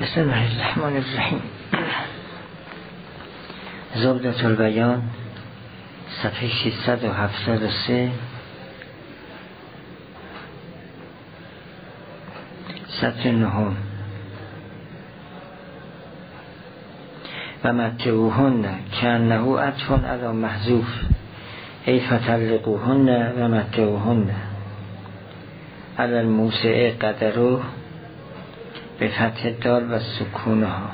بسم الله الرحمن الرحیم. زبدة البیان صفحه 673 سطر نهم. و متعوهن کأنه عطف علی محذوف ای فطلقوهن و متعوهن علی الموسع قدره به فتح دال و سکونها.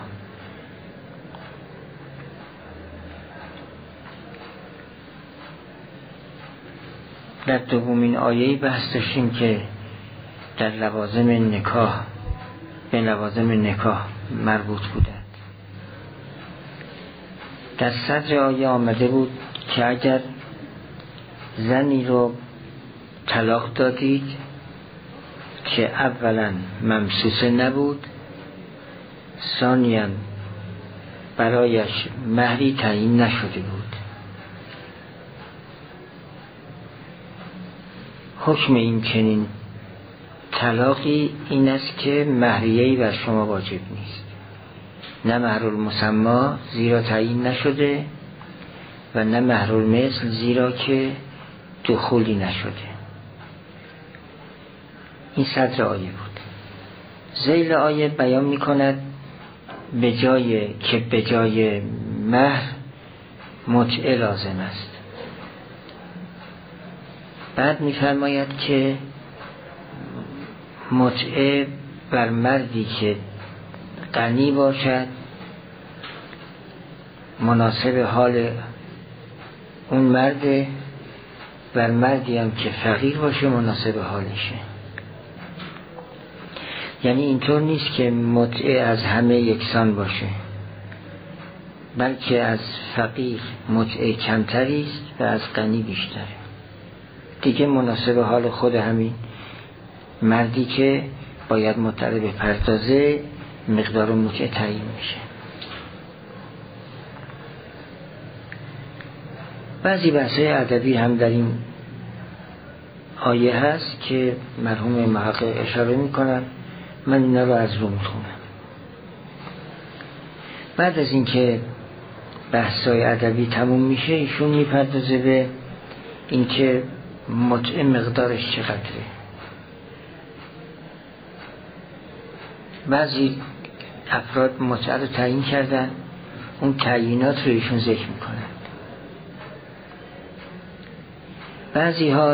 در دومین آیه‌ای بحث داشتیم که در لوازم نکاح به لوازم نکاح مربوط بودند. در صدر آیه آمده بود که اگر زنی رو طلاق دادید که اولا ممسوسه نبود، ثانیاً برایش مهری تعیین نشده بود، حکم این چنین طلاقی این است که مهریه‌ای بر شما واجب نیست، نه مهرالمسمی زیرا تعیین نشده و نه مهرالمثل زیرا که دخولی نشده. این صدر آیه بود. ذیل آیه بیان می کند به جای مهر متعه لازم است. بعد می فرماید که متعه بر مردی که غنی باشد مناسب حال اون مرده، بر مردی هم که فقیر باشه مناسب حالشه. یعنی اینطور نیست که متعه از همه یکسان باشه، بلکه از فقیر متعه کمتری است و از غنی بیشتره. دیگه مناسب حال خود همین مردی که باید متعه بپردازه مقدار متعه تعیین میشه. بعضی بحث‌های ادبی هم در این آیه هست که مرحوم محقق اشاره میکنن، من اینا رو از رو میخونم. بعد از اینکه بحث‌های ادبی تموم میشه ایشون میپردازه به اینکه متعه مقدارش چقدره. بعضی افراد متعه رو تعیین کردن، اون تعیینات رو ایشون ذکر میکنن. بعضی ها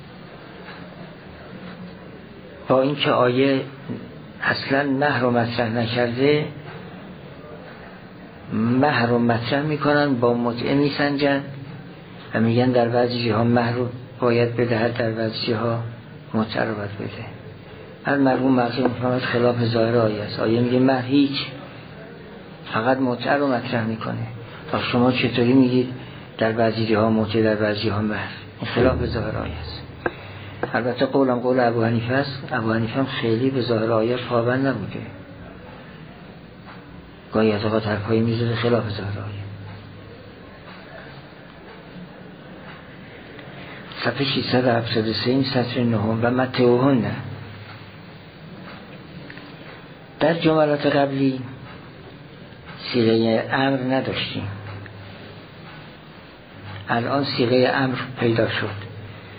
با اینکه آیه اصلا مهر رو مطرح نکرده مهر رو مطرح میکنن، با متعه میسنجن و میگن در بعضی جاها مهر رو باید بدهد، در بعضی جاها متعه رو باید بده. هر مرحوم مقصود میفهمد خلاف ظاهر آیه است. آیه میگه مهر هیچ، فقط متعه رو مطرح میکنه. تا شما چطوری میگید در بعضی جاها متعه در بعضی جاها مهر؟ این خلاف ظاهر آیه است. البته قولم قول ابو حنیفه است. ابو حنیفه هم خیلی به ظاهر آیه پابند نبوده، گاهی از اوقات حرفایی میزده خلاف ظاهر آیه. صفحه 673 این سطر نهم. و متعوهن. در جملات قبلی صیغه امر نداشتیم، الان صیغه امر پیدا شد.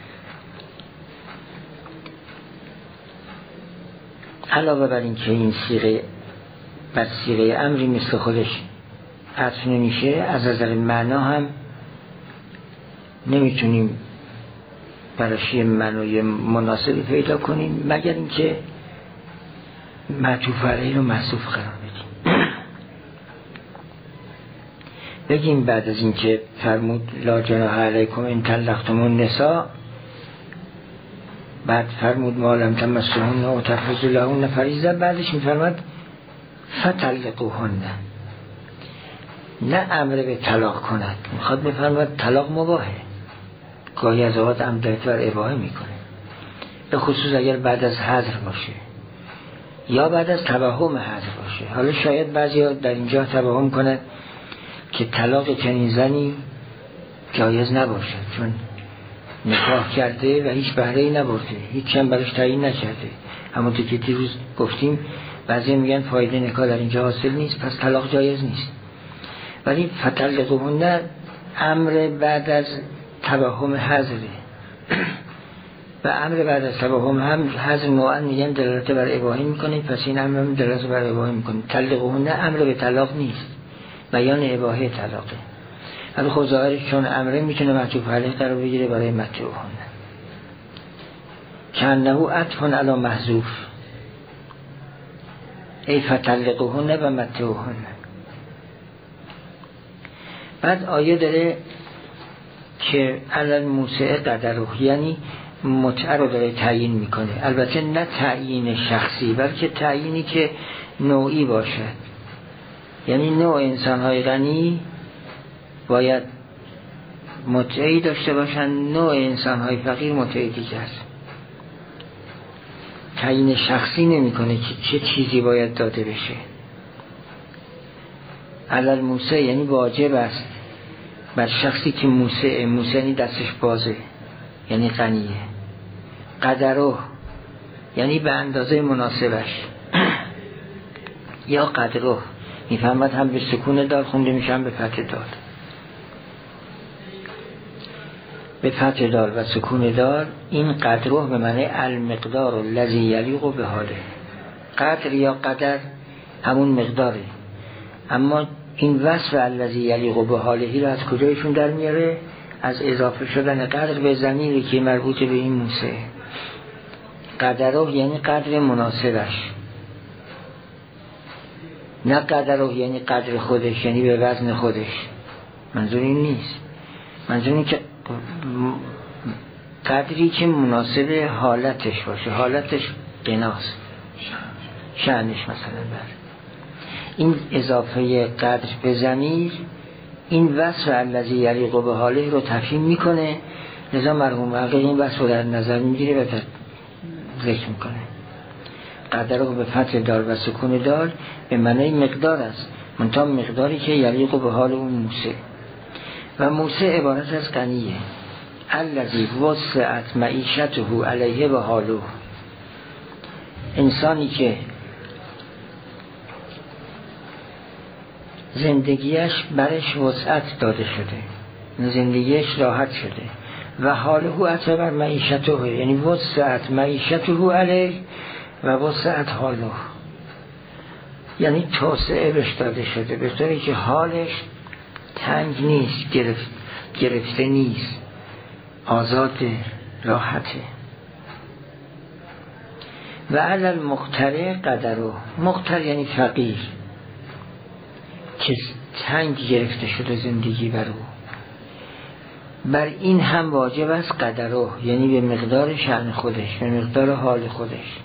علاوه بر این که این صیغه بر صیغه امری مثل خودش عطف نمیشه، از نظر معنا هم نمیتونیم براش معنای مناسبی پیدا کنیم مگر اینکه معطوف علیه رو محذوف قرار بدیم. بگیم بعد از اینکه فرمود لا جناح علیکم ان طلقتم النساء، بعد فرمود ما لم تمسوهن و تفرضوا لهن فریضه، بعدش میفرماد فطلقوهن. نه امر به طلاق کند، میخواد بفرماد طلاق مباحه. گاهی از اوقات امر بر اباحه میکنه، به خصوص اگر بعد از حظر باشه یا بعد از توهم حظر باشه. حالا شاید بعضی ها در اینجا توهم کنند که طلاق چنین زنی جایز نباشه، چون نکاح کرده و هیچ بهره‌ای نبرده، هیچ هم براش تعیین نکرده. همونطور که دیروز گفتیم بعضی میگن فایده نکاح در اینجا حاصل نیست پس طلاق جایز نیست، ولی فطلقوهن امر بعد از توهم حضره و امر بعد از توهم هم حضر نوعا میگن دلالت بر اباحه میکنه، پس این امر هم دلالت بر اباحه میکنه. طلقوهن امر به طلاق نیست، بیان اباحه طلاقه، ولی خب ظاهرش چون امره میتونه معطوف علیه قرار بگیره برای متعوهن. کانه عطف علی محذوف ای فطلقوهن و متعوهن. بعد آیه داره که علی موسع قدره، یعنی متعه رو داره تعیین میکنه، البته نه تعیین شخصی بلکه تعیینی که نوعی باشه، یعنی نوع انسان‌های غنی باید متعهی داشته باشن، نوع انسان‌های فقیر متعهی دیگه است. تعیین شخصی نمیکنه که چه چیزی باید داده بشه. علل موسع یعنی واجب است بر شخصی که موسع یعنی دستش بازه، یعنی غنیه. قدره یعنی به اندازه مناسبش یا قدره میفهمد هم به سکون دار خونده میشن به فتح دار، به فتح دار و سکون دار. این قدره به معنی المقدار الذی یلیق به حاله. قدر یا قدر همون مقداره، اما این وصف الذی یلیق به حالهی رو از کجایشون در میاره؟ از اضافه شدن قدر به ضمیری که مربوط به این موسع. قدره یعنی قدر مناسبش، نه قدره یعنی قدر خودش، یعنی به وزن خودش. منظور این نیست، منظور این که قدری که مناسب حالتش باشه، حالتش قناست، شأنش مثلا بر این اضافه قدر به ضمیر این وصف الذی یلیق به حاله رو تفهیم میکنه، لذا مرحوم حقیق این وصف رو در نظر میگیره و ذکر میکنه. قدر رو به فتح دار و سکون دار به معنی مقدار است، منتها مقداری که یلیق به حال اون موسع. و موسع عبارت از غنیه، الذی وسعت معیشته علیه و حاله، انسانی که زندگیش برش وسعت داده شده، زندگیش راحت شده. و حاله عطف بر معیشته، یعنی وسعت معیشته علیه و وسعت حاله، یعنی توسعه بهش داده شده به طوری که حالش تنگ نیست، گرفته نیست، آزاده، راحته. و علی المقتر قدره، مقتر یعنی فقیر که تنگ گرفته شده زندگی بر او، بر این هم واجب است قدره، یعنی به مقدار شأن خودش، به مقدار حال خودش.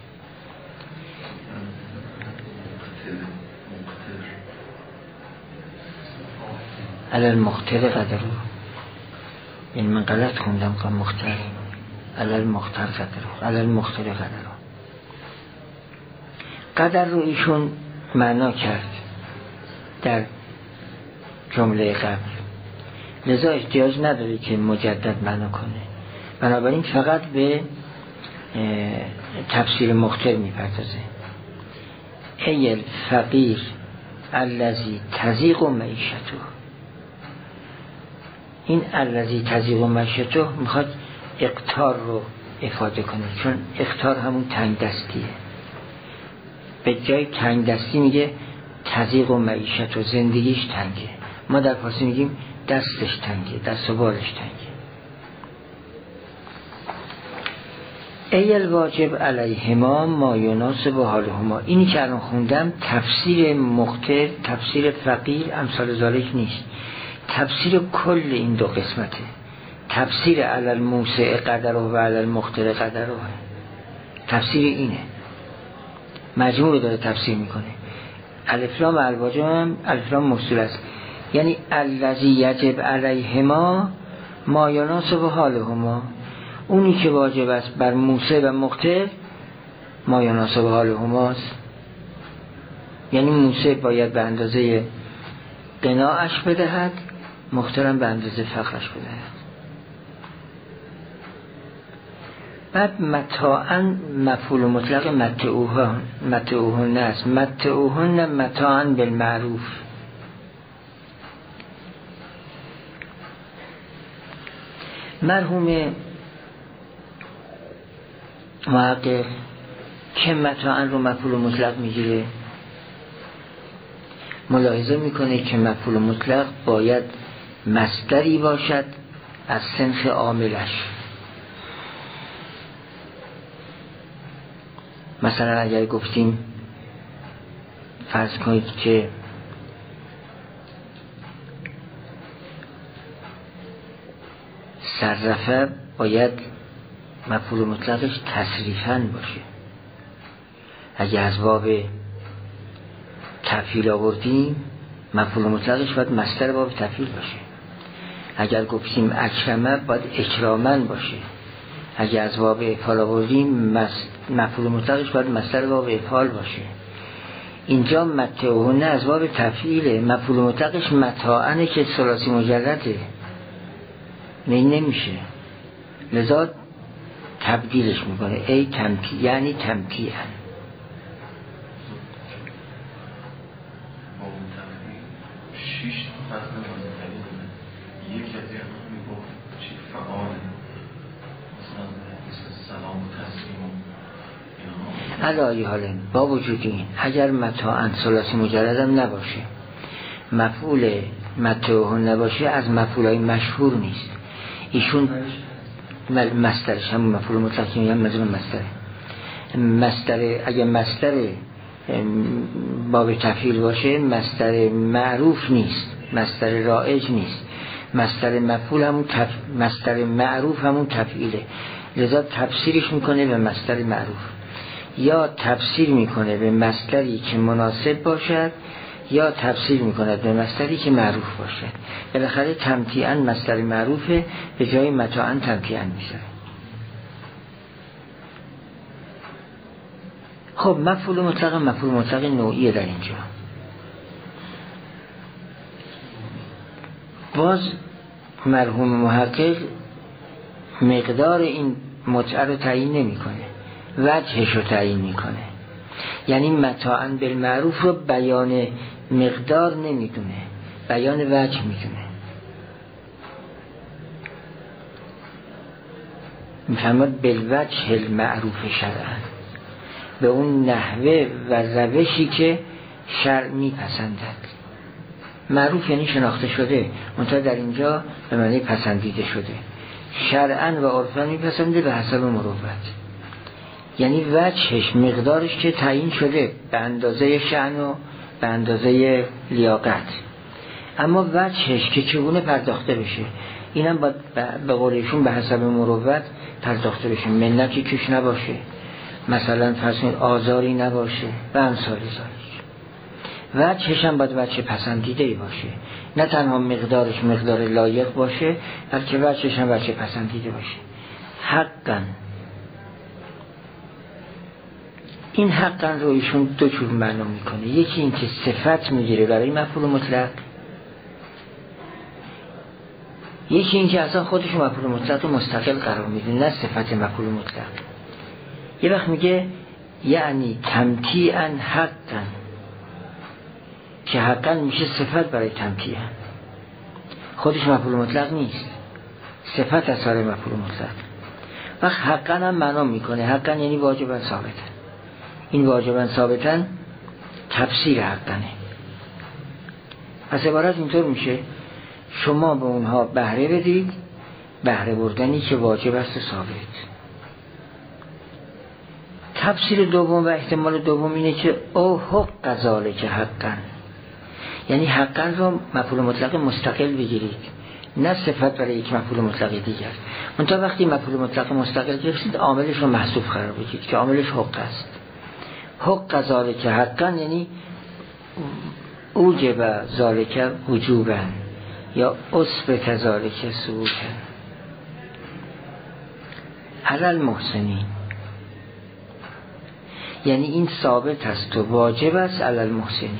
علی المقتر قدره، یعنی من غلط خوندم که مختر، علی المقتر قدره، علی المقتر قدره. قدر رو ایشون معنا کرد در جمله قبل، لذا احتیاج نداره که مجدد معنا کنه، بنابراین فقط به تفسیر مختر میپردازه. ای الفقیر الذی تضیق معیشته، این الذی تضیق معیشته میخواد اقتار رو افاده کنه، چون اقتار همون تنگ دستیه. به جای تنگ دستی میگه تضیق معیشته، زندگیش تنگه. ما در فارسی میگیم دستش تنگه، دست و بالش تنگه. ای الواجب علیهما ما یناسب حالهما، اینی که الان خوندم تفسیر مختر، تفسیر فقیر امثال ذالک نیست، تفسیر کل این دو قسمته. تفسیر علی الموسع قدره و علی المقتر قدره، تفسیر اینه، مجموع رو داره تفسیر میکنه. الف لام الواجب هم الف لام موصول است، یعنی الذی یجب علیهما ما یناسب حالهما، اونی که واجب است بر موسع و مقتر ما یناسب حالهماست، یعنی موسع باید به اندازه قناعش بدهد، مقترم به اندازه فقرش بدهد. بعد متاعا مفعول مطلق متعوهن است. متعوهن متاعا بالمعروف. مرحوم محقق که متاعا رو مفعول مطلق میگیره، ملاحظه میکنه که مفعول مطلق باید مصدری باشد از صنف عاملش. مثلا اگر گفتیم فرض کنید که صرفه، باید مفعول مطلقش تصریفاً باشه. اگر از باب تفعیل آوردیم مفعول مطلقش باید مصدر باب تفعیل باشه. اگر گفتیم اکرمه باید اکراماً باشه. اگر از باب افعال آوردیم مفعول مطلقش باید مصدر باب افعال باشه. اینجا متعوهن از باب تفعیله، مفعول مطلقش متاعنه که ثلاثی مجرده، نمیشه، لذا تبدیلش میکنه ای تمکی، یعنی تمکیه. یکی از این میگفت چی فعاله، مثلا سلام و تسلیم علایی حاله. با وجود این اگر متاعا ثلاثی مجردم نباشه، مفعول متعوهن نباشه، از مفعولای مشهور نیست. ایشون مصدرش هم مفعول مطلقی میگن، مضمون مصدر. اگر مصدر باب تفعیل باشه مصدر معروف نیست، مصدر رایج نیست. مصدر مفعول همون مصدر معروف همون تفعیله، لذا تفسیرش میکنه به مصدر معروف، یا تفسیر میکنه به مصدری که مناسب باشد، یا تفسیر میکنه به مصدری که معروف باشه. بالاخره تمتیعاً مصدر معروفه، به جای متاعاً تمتیعاً میشه. خب مفعول مطلق نوعیه در اینجا. باز مرحوم محقق مقدار این متعه رو تعیین نمی کنه، وجهش رو تعیین میکنه. یعنی متاعاً بالمعروف رو بیان مقدار نمیدونه، بیان وجه میدونه. میفهمد بالوجه المعروف شرعاً، به اون نحوه و روشی که شرع میپسندد. معروف یعنی شناخته شده، منتها در اینجا به معنی پسندیده شده. شرعاً و عرفاً میپسنده به حسب مروت، یعنی وجهش، مقدارش که تعیین شده به اندازه شأن و به اندازه لیاقت، اما وجهش که چگونه پرداخته بشه اینم باید به قولشون به حسب مروت پرداخته بشه. منتی کش نباشه، مثلا فرض کنید آزاری نباشه و امثال ذالک. وجهش هم باید وجه پسندیده باشه، نه تنها مقدارش مقدار لایق باشه، بلکه وجهش هم وجه پسندیده باشه. حقاً این حقاً رو ایشون دو جور معنا میکنه. یکی این که صفت میگیره برای مفعول مطلق، یکی این که اصلا خودش مفعول مطلق مستقل قرار میده، نه صفت مفعول مطلق. یه وقت میگه یعنی تمتیعاً حقاً، که حقاً میشه صفت برای تمتیعاً، خودش مفعول مطلق نیست، صفت اثر مفعول مطلق. وقت حقاً هم معنا میکنه، حقاً یعنی واجباً ثابتاً. این واجباً ثابتاً تفسیر حقاًه. پس عبارت اینطور میشه شما به اونها بهره بدید، بهره بردنی که واجب است و ثابت. تفسیر دوم و احتمال دوم اینه که او حق ذالک حقاً، یعنی حقاً رو مفعول مطلق مستقل بگیرید، نه صفت برای یک مفعول مطلق دیگر. منتها وقتی مفعول مطلق مستقل گرفتید عاملش رو محذوف قرار بدید که عاملش حق است. حق ذالک حقاً یعنی اوجب ذالک وجوباً یا اثبت ذالک ثبوتاً علی المحسنین، یعنی این ثابت است و واجب است علی المحسنین.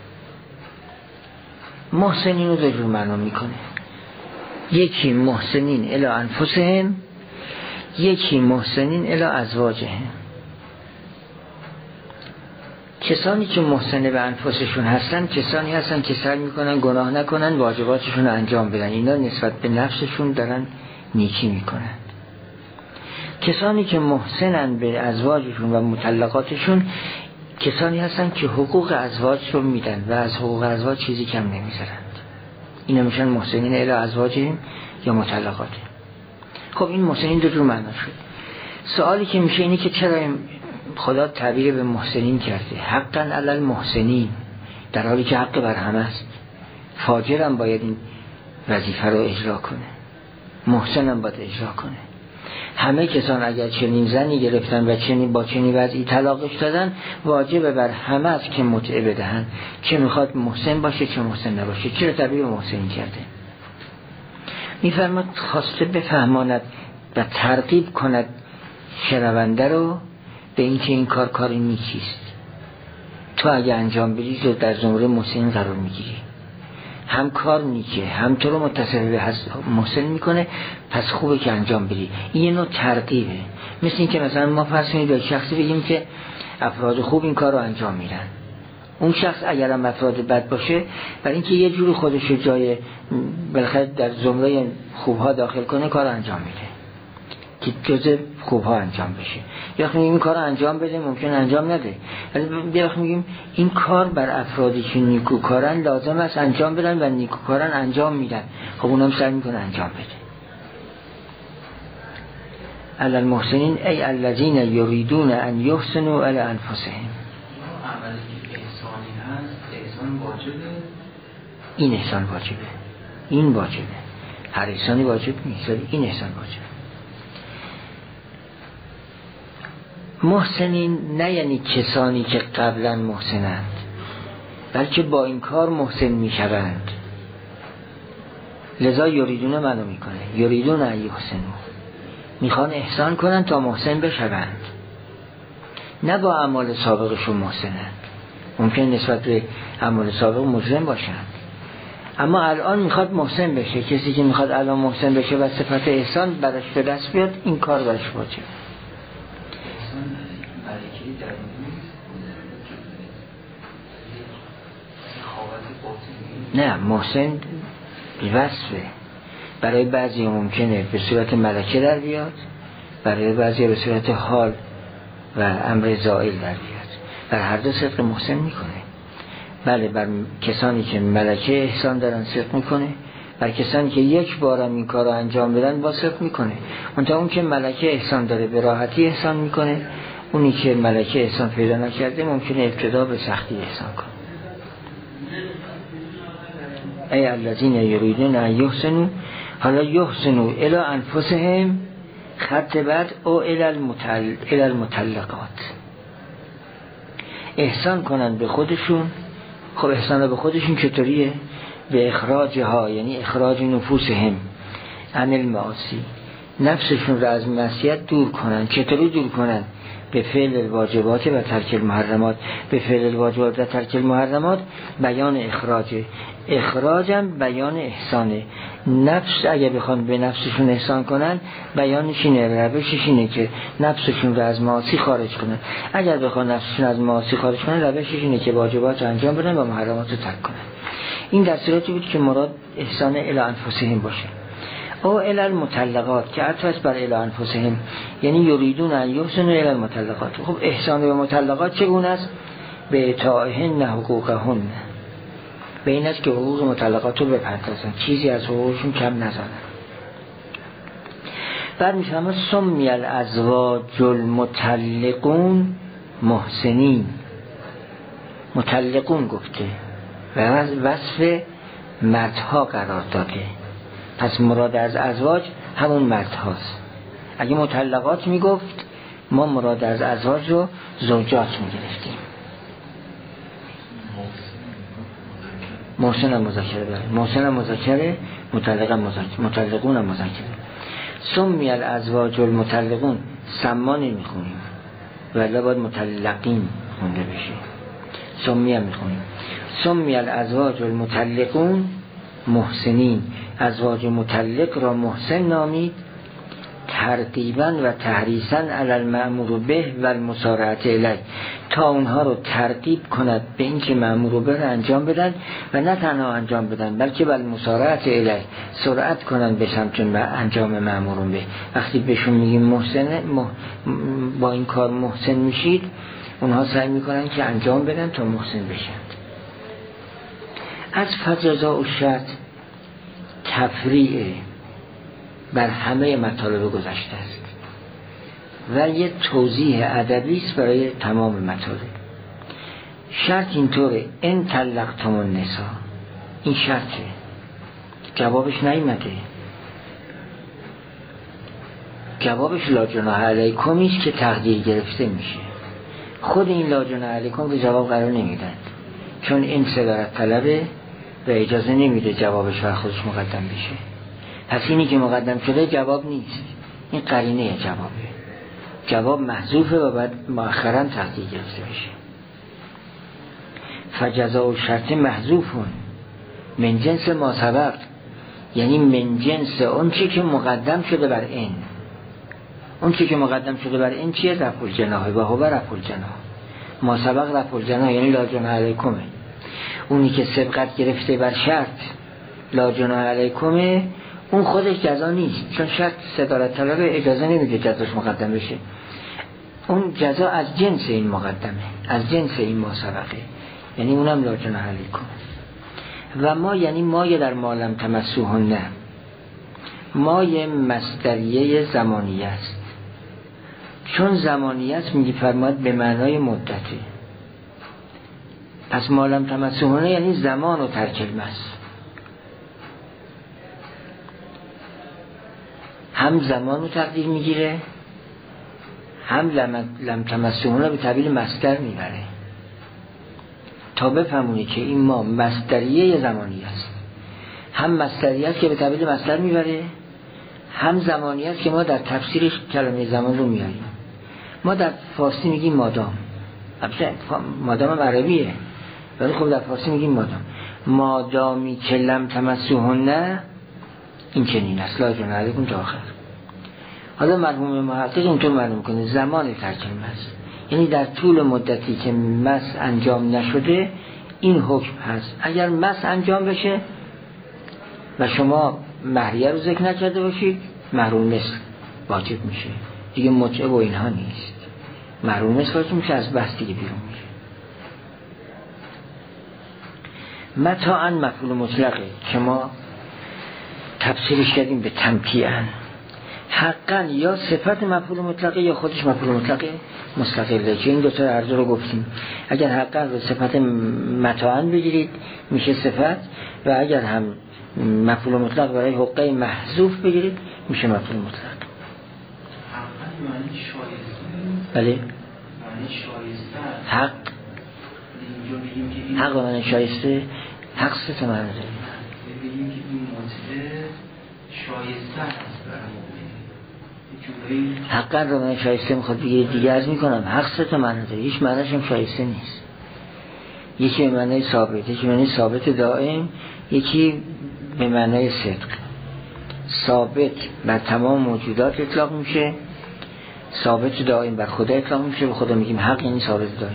محسنین رو دو جور معنا میکنه. یکی محسنین الی انفسهم، یکی محسنین الی ازواجهم، کسانی که محسن به انفسشون هستن کسانی هستن که سعی میکنن گناه نکنن، واجباتشون رو انجام بدن، اینا نسبت به نفسشون دارن نیکی میکنن. کسانی که محسنن به ازواجشون و مطلقاتشون کسانی هستن که حقوق ازواج رو میدن و از حقوق ازواج چیزی کم نمیذارند. اینا میشن محسنین الی ازواجهم یا مطلقاتهم. خب این محسنین دو جور معنا شد. سوالی که میشه اینه که چرا خدا تعبیر به محسنین کرده؟ حقا علی المحسنین، در حالی که حق بر همه است. فاجرم باید این وظیفه رو اجرا کنه، محسنم باید اجرا کنه. همه کسان اگر چنین زنی گرفتن و چنین با چنین وضعی طلاقش دادن، واجب بر همه است که متعه بدهن، چه میخواد محسن باشه چه محسن نباشه. چرا تعبیر به محسنین کرده؟ میفرماد خواسته بفهماند و ترغیب کند شنونده رو به این که این کار نیکیست. تو اگه انجام بدی تو در زمره محسن قرار میگیری، هم کار نیکه هم تو رو متصل به محسن میکنه، پس خوبه که انجام بدی. این یه نوع ترغیبه. مثل این که مثلا ما فرض کنید به شخصی بگیم که افراد خوب این کار رو انجام میدن، اون شخص اگرم افراد بد باشه برای اینکه یه جور خودش رو جای بالاخره در زمره خوبها داخل کنه کار انجام میده که جزء خوبها انجام بشه. یا وقتی این کار انجام بده ممکن انجام نده، ولی وقتی میگیم این کار بر افرادی که نیکوکارن لازم است انجام بدن و نیکوکارن انجام میدن، خب اونم سعی میکنه انجام بده. علی المحسنین ای الذین یریدون ان یحسنوا علی انفسهم. عملی که احسانی هست احسان واجبه، این احسان واجبه، این واجبه، هر احسانی واجب نیست ولی این احسان واجبه. محسنین نه یعنی کسانی که قبلا محسنند، بلکه با این کار محسن می شوند. لذا یریدون منو میکنه، یریدون ان یحسنوا، میخوان احسان کنن تا محسن بشوند، نه با اعمال سابقشون محسنند. ممکن نسبت به اعمال سابق مجرم باشند، اما الان میخواد محسن بشه. کسی که میخواد الان محسن بشه و صفت احسان برش به دست بیاد، این کار برش واجبه. نه، محسن وصفه. برای بعضی ممکنه به صورت ملکه در بیاد، برای بعضی به صورت حال و امر زائل در بیاد. بر هر دو صدق محسن میکنه. بله، بر کسانی که ملکه احسان دارن صدق میکنه، بر کسانی که یک بارم این کار رو انجام بدن با صدق میکنه. منتها اون که ملکه احسان داره به راحتی احسان میکنه، اونی که ملکه احسان پیدا نکرده ممکنه ابتدا به سختی احسان کنه. ای الذین یریدون ان یحسنوا، حالا یحسنوا الی انفسهم، خط بعد او الی المطلقات، احسان کنند به خودشون. خب احسان به خودشون چطوریه؟ به اخراجها، یعنی اخراج نفوسهم عن المعاصی، نفسشون رو از معصیت دور کنن. چطوری دور کنن؟ به فعل الواجبات و ترک المحرمات. به فعل الواجبات و ترک المحرمات بیان اخراجه، اخراجم بیان احسانه. نفس اگه بخوان به نفسشون احسان کنن، بیانش اینه، روشش اینه که نفسشون رو از معاصی خارج کنن. اگر بخوان نفسشون از معاصی خارج کنن، روشش اینه که واجبات رو انجام بدن و محرمات رو ترک کنن. این در صورتی بود که مراد احسان الی انفسهم باشه. او الی المطلقات که عطف بر الی انفسهم، یعنی یریدون ان یحسنوا الی المطلقات. خب احسان به مطلقات چگونه است؟ به اطاعهن حقوقهن، به این است که حقوق مطلقات رو بپردازن، چیزی از حقوقشون کم نزنن. بعد میفهمه سمی الازواج المطلقون محسنین، مطلقون گفته و وصف مردها قرار داده، پس مراد از ازواج همون مرد هاست. اگه مطلقات میگفت ما مراد از ازواج رو زوجات میگرفتیم. محسن هم مذکره داره، محسن هم مذکره، مطلقون هم مذکره. سمی الازواج المطلقون، سما نمیخونیم ولی باید مطلقین خونده بشه، سمی هم میخونیم. سمی الازواج المطلقون محسنین، ازواج مطلق را محسن نامید. ترغیبا و تحریصا علی المأمور به و المسارعة الیه، تا اونها رو ترغیب کند به اینکه مأمور به رو انجام بدن و نه تنها انجام بدن بلکه بل مسارعة الیه، سرعت کنن به سمت انجام مأمور به. وقتی بهشون میگیم محسن با این کار محسن میشید، اونها سعی میکنن که انجام بدن تا محسن بشن. از فجزا و شرط تفریع بر همه مطالب گذشته است و یه توضیح ادبی است برای تمام مطالب. شرط اینطوره: ان طلقتم النساء، این شرطه، جوابش نیامده. جوابش لا جناح علیکم است که تقدیر گرفته میشه. خود این لا جناح علیکم رو جواب قرار نمیدن، چون این صدارت طلبه و اجازه نمیده جوابش بر خودش مقدم بشه. پس اینی که مقدم شده جواب نیست، این قرینه جوابه. جواب محذوفه و بعد مؤخرا تقدیر گرفته بشه. فجزاء الشرط محذوفون من جنس ما سبق، یعنی من جنس اون چی که مقدم شده بر این. اون چی که مقدم شده بر این چیه؟ رفع الجناح و هو رفع الجناح. ما سبق رفع الجناح یعنی لا جناح علیکمه. اونی که سبقت گرفته بر شرط لا جناح علیکمه، اون خودش جزا نیست، چون شرط صدارت طلبه اجازه نمیده جزاش مقدم بشه. اون جزا از جنس این مقدمه، از جنس این ما سبقه، یعنی اونم لا جناح علیکم. و ما یعنی مایه در مالم تمسوهن، نه مایه مصدریه زمانیه است، چون زمانیه است میگی فرماید به معنای مدته. پس مالم تمسوهن یعنی زمان و ترک المس، هم زمان رو تقدیر میگیره، هم لم تمسوهن به تعبیل مصدر میبره، تا بفهمونی که این ما مصدریه زمانی است. هم مصدریه است که به تعبیل مصدر میبره، هم زمانی است که ما در تفسیرش کلمه زمان رو میاریم. ما در فارسی میگیم مادام، مادام هم عربیه ولی خب در فارسی میگیم مادام. مادامی که لم تمسوهن، این چنین است، لا جناح علیکم تا آخر. حالا مرحوم محقق اینطور معلوم کنه زمان ترک المس، یعنی در طول مدتی که مس انجام نشده این حکم هست. اگر مس انجام بشه و شما مهریه رو ذکر نکرده باشید، محروم مثل واجب میشه دیگه، متعه و اینها نیست. محروم مثل واجب میشه، از بحث دیگه بیرون میشه. متاعاً مفعول مطلقه که ما تفسیرش کردیم به تمتیعاً. حقاً یا صفت مفعول مطلقه یا خودش مفعول مطلقه مستقله، که این دو تا عرض رو گفتیم. اگر حقاً رو صفت متاعاً بگیرید میشه صفت، و اگر هم مفعول مطلق برای حقه محذوف بگیرید میشه مفعول مطلق. حقا معنی شایسته. بله، معنی شایسته. حق حق معنی شایسته، حق سه تا معنی داره. بگیم که این مطلق شایسته است برای مومن. حقا رو معنی شایسته میخواد دیگه عرض میکنم، حق سه تا معنی داره، هیچ معنیش هم شایسته نیست. یکی به معنی ثابت، یکی به معنی ثابت دائم، یکی به معنی صدق. ثابت بر تمام موجودات اطلاق میشه، ثابت دائم بر خدا اطلاق میشه. به خدا میگیم حق یعنی ثابت دائم.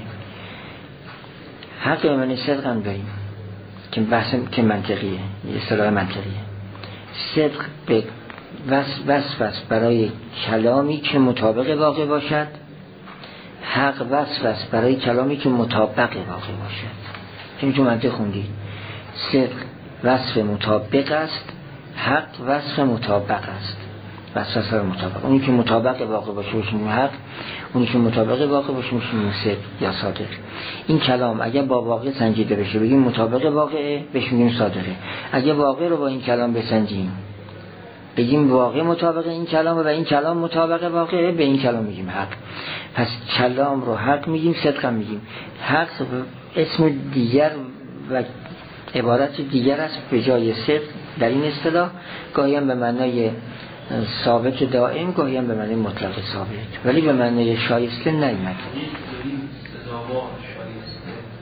حق به معنی صدق هم داریم که بحث که منطقیه، یه اصطلاح منطقیه. صدق به وصف است برای کلامی که مطابق واقع باشد، حق وصف است برای کلامی که مطابق واقع باشد. چون تو منطق خوندید صدق وصف مطابق است، حق وصف مطابق است. وصف مطابق، اونی که مطابق واقع باشه میشه حق، اونی که مطابق واقع باشه میشه صدق یا صادق. این کلام اگر با واقع سنجیده بشه بگیم مطابق واقعه، بهش میگیم صادقه. اگر واقع رو با این کلام بسنجیم بگیم واقع مطابق این کلام و این کلام مطابق واقعه، به این کلام میگیم حق. پس کلام رو حق میگیم، صدق هم میگیم. حق اسم دیگر و عبارت دیگر است به جای صدق در این اصطلاح، گاهی هم به معنای ثابت دائم، گاهی هم به معنای مطلق ثابت، ولی به معنای شایسته نیامده.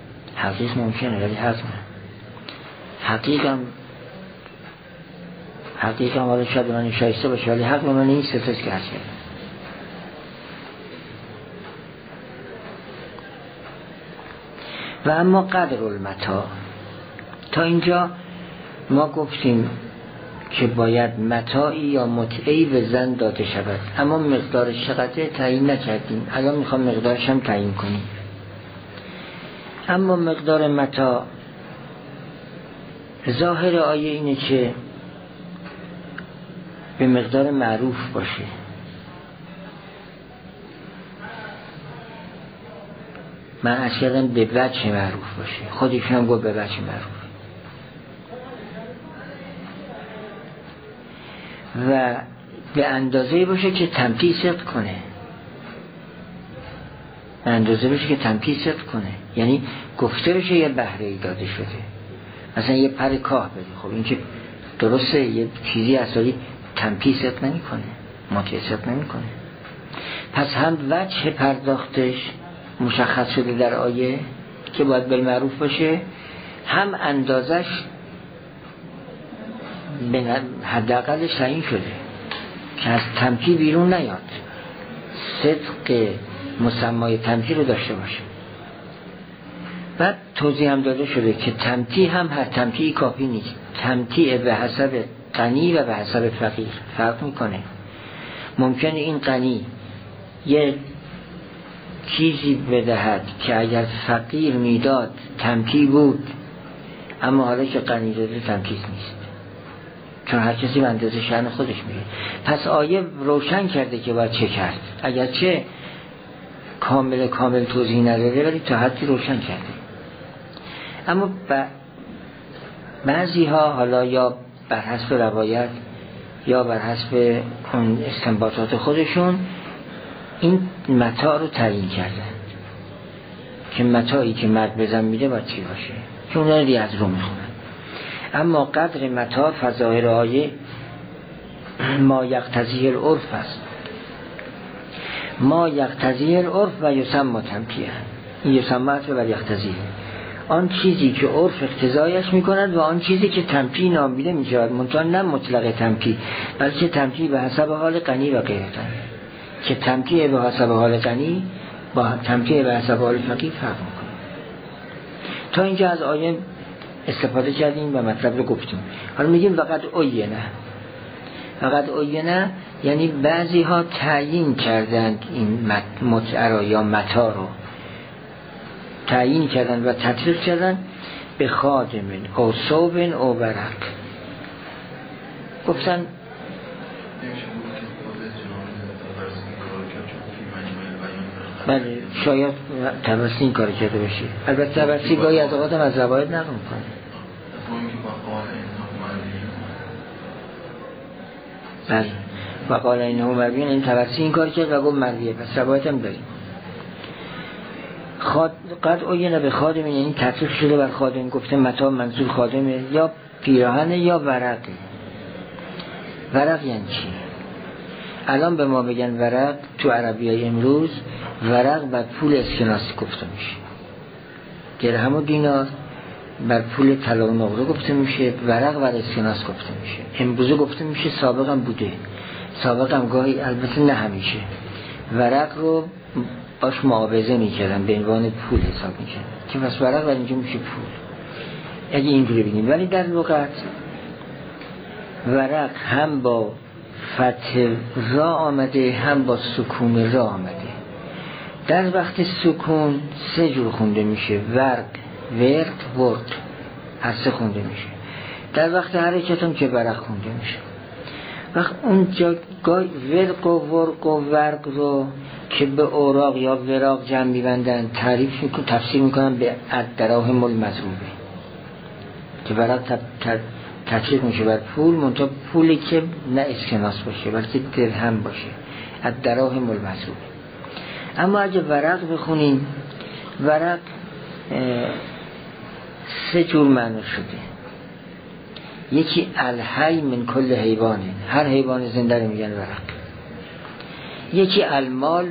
حقیق ممکنه ولی حق نه. حقیق هم حقیقت هم حالا شاید من شایسته باشه ولی حق من این ستاست که هست. و اما قدر المتاع، تا اینجا ما گفتیم که باید متاعی یا متعی به زن داده شود، اما مقدارش چقدر تعیین نکردیم. الان میخوام مقدارش هم تعیین کنیم. اما مقدار متاع ظاهر آیه اینه که به مقدار معروف باشه. من از کردم به وجه معروف باشه، خودشون هم گفت به وجه معروف، و به اندازه باشه که تمثیل صدق کنه، به اندازه باشه که تمثیل صدق کنه، یعنی گفته بشه یه بهره داده شده، مثلا یه پر کاه بده. خب این که درسته یه چیزی اصلی تمثیل صدق نمی کنه، مطیع صدق نمی کنه. پس هم وجه پرداختش مشخص شده در آیه که باید بالمعروف باشه، هم اندازش به حداقلش تعیین شده که از تمثیل بیرون نیاد، صدق مسمای تمثیل رو داشته باشه. بعد توضیح هم داده شده که تمثیل هم هر تمثیل کافی نیست، تمثیل به حسب غنی و به حسب فقیر فرق میکنه. ممکنه این غنی یه چیزی بدهد که اگر فقیر میداد تمثیل بود، اما حالا که غنی داده تمثیل نیست، چون هر کسی به اندازه شأن خودش میگه. پس آیه روشن کرده که باید چه کرد، اگرچه کامل توضیح نداده ولی تا حدی روشن کرده. اما بعضی ها حالا یا بر حسب روایت یا بر حسب استنباطات خودشون این متاع رو تعیین کردن که متاعی که مرد به زن میده باید چی باشه، که اون رو از رو میخونن. اما قدر متاع فظاهر آیه ما یقتضی العرف است، ما یقتضی العرف و یسمى تمثیلا. این یسمى است و یقتضی، آن چیزی که عرف اقتضایش میکند و آن چیزی که تمثیل نامیده میشود، منتها نه مطلق تمثیل، بلکه تمثیل به حسب حال غنی و غیر غنی، که تمثیل به حسب حال غنی با تمثیل به حسب حال فقیر فرق میکنه. تا اینجا از آیه استفاده کردیم و مطلب رو گفتیم. حالا میگیم وقد عینه. وقد عینه یعنی بعضی ها تعیین کردند این متع یا متاع رو تعیین کردن و تطبیق کردن به خادم او ثوب او ورق. گفتن بله شاید توسط این کار کرده باشی، البته توسط گاهی از اوقات هم از روایت نقل میکنه. بله وقال اینه مرویه، این توسط این کار کرد و گفت مرویه، پس روایت هم داریم. قد عینه به خادم یعنی تطبیق شده بر خادم. گفته متاع منظور خادمه یا پیراهنه یا ورقه. ورق یعنی چی؟ الان به ما بگن ورق تو عربی های امروز ورق بر پول اسکناسی گفته میشه، درهم و دینار بر پول طلا و نقره گفته میشه، ورق بر اسکناس گفته میشه. امروزه گفته میشه، سابق هم بوده، سابق هم گاهی البته نه همیشه ورق رو باش معاوضه میکردن به عنوان پول حساب میکردن که پس ورق بر اینجا میشه پول اگه اینجوری بگیم. ولی در لغت ورق هم با فتح را آمده هم با سکون را آمده. در وقت سکون سه جور خونده میشه، ورق، ورق هر سه خونده میشه. در وقت حرکت هم که ورق خونده میشه. وقت اونجا ورق و ورق و ورق رو که به اوراق یا وراق جمع میبندن تفسیر میکنن به الدراهم المضروبه، که ورق تطبیق میشه بر پول، منتها پولی که نه اسکناس باشه بلکه درهم باشه، الدراهم المضروبه. اما اگه ورق بخونیم، ورق سه جور معنی شده. یکی الحی من کل حیوانه، هر حیوان زنده رو میگن ورق. یکی المال،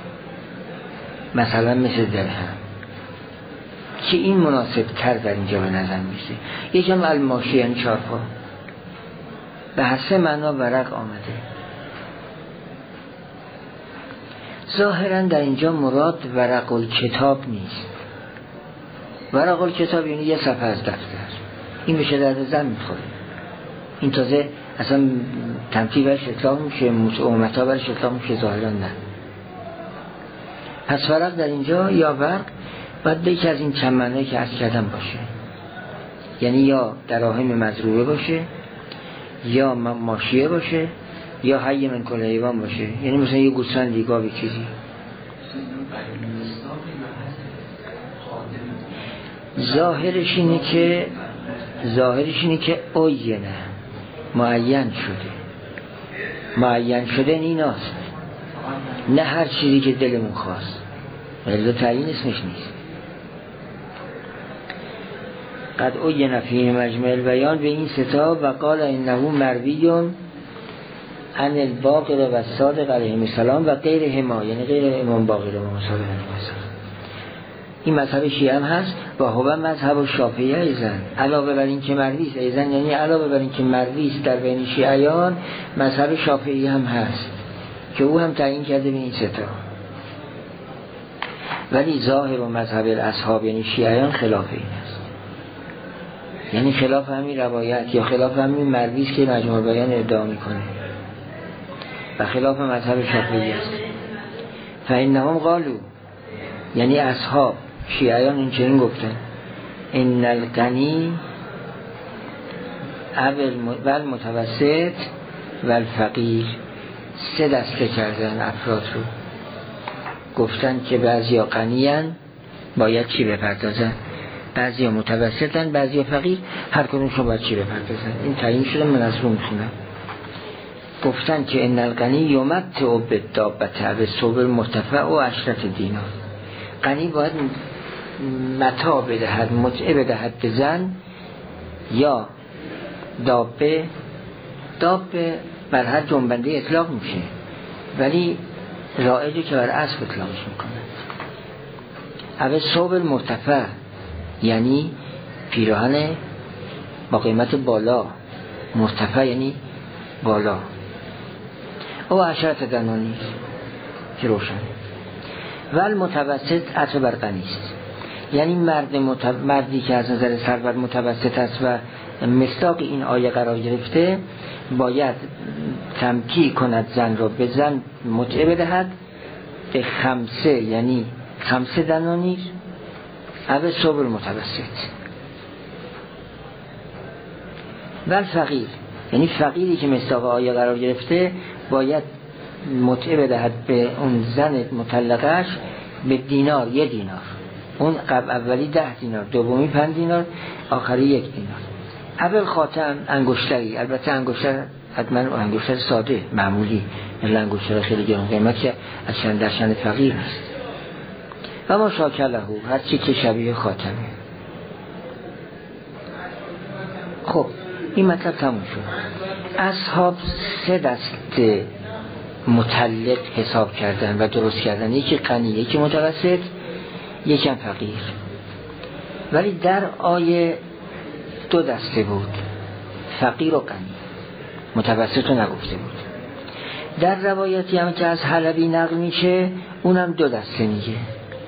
مثلا مثل درهم که این مناسب تر در اینجا به نظر میشه. یکی هم الماشی یعنی چارپا. به هر سه معنا ورق آمده. ظاهرا در اینجا مراد ورق الکتاب نیست. ورق الکتاب یعنی یه صفحه از دفتر، این بشه درد زن میخوره. این تازه اصلا تمثیل برش اطلاق میشه، امتا برش اطلاق میشه، ظاهرا نه. پس ورق در اینجا یا ورق باید به یکی از این چند معنی که عرض کردم باشه، یعنی یا دراهم مزروعه باشه، یا ماشیه باشه، یا حی من کل حیوان باشه، یعنی مثلا یه گوسفندی، گاوی، چیزی. ظاهرش اینه که اوینه معین شده ایناست، نه هر چیزی که دلمون خواست، ولی تعیین اسمش نیست. قد اوین فی مجمع البیان به این ستا و قال انه مرویون عن الباقر و الصادق علیهم السلام و غیرهما، یعنی غیر امام باقر و امام صادق علیهم السلام. این مذهب شیعه هم هست و هو مذهب شافعی ایزن، علاوه بر این که مروی است ایزن، یعنی علاوه بر این که مروی است در بین شیعیان، مذهب شافعی هم هست که او هم تعیین کرده به این ستا. ولی ظاهر و مذهب اصحاب یعنی شیعیان خلاف این است، یعنی خلاف همین روایت یا خلاف همین مروی است که مجموع بیان ادعا میکنه و خلاف مذهب شافعی است. فإنهم قالوا، یعنی اصحاب شیعیان این چنین گفتن: ان الغنی و المتوسط و الفقیر. سه دسته کردن افراد رو، گفتن که بعضی ها غنیان باید چی بپردازن، بعضی ها متوسطن، بعضی ها فقیر، هر کدومشون باید چی بپردازن. این تعیین شده، من از رو میخونم. گفتن که ان الغنی یمتع بالدابة بالثوب المرتفع و 10 دینار. غنی باید متاع بدهد، متعه بدهد به زن یا دابه بر هر جنبنده اطلاق میشه، ولی رایجه که بر اسب اطلاقش میکنه. او ثوب المرتفع یعنی پیراهن با قیمت بالا، مرتفع یعنی بالا. او 10 دنانیر که روشن. و المتوسط عطف بر غنی است، یعنی مردی که از نظر سرور متوسط است و مصداق این آیه قرار گرفته، باید تمکین کند زن را، به زن متعه بدهد به 5 یعنی 5 دنانیر او ثوب المتوسط. و الفقیر یعنی فقیری که مصداق آیه قرار گرفته باید متعه بدهد به اون زن مطلقش به دینار، 1 دینار. اون اولی 10 دینار، دومی 5 دینار، آخری 1 دینار. اول خاتم انگشتری، البته انگشتر حتما انگشتر ساده معمولی، نه انگشتر خیلی گران قیمت که از شأن در شأن فقیر است. و ما شاکله هر چی که شبیه خاتمه. خب این مطلب تموم شد. اصحاب 3 دسته مطلق حساب کردن و درست کردن، یکی غنی، یکی متوسط، یکی هم فقیر. ولی در آیه 2 دسته بود، فقیر و غنی، متوسط رو نگفته بود. در روایتی هم که از حلبی نقل میشه اونم 2 دسته میگه.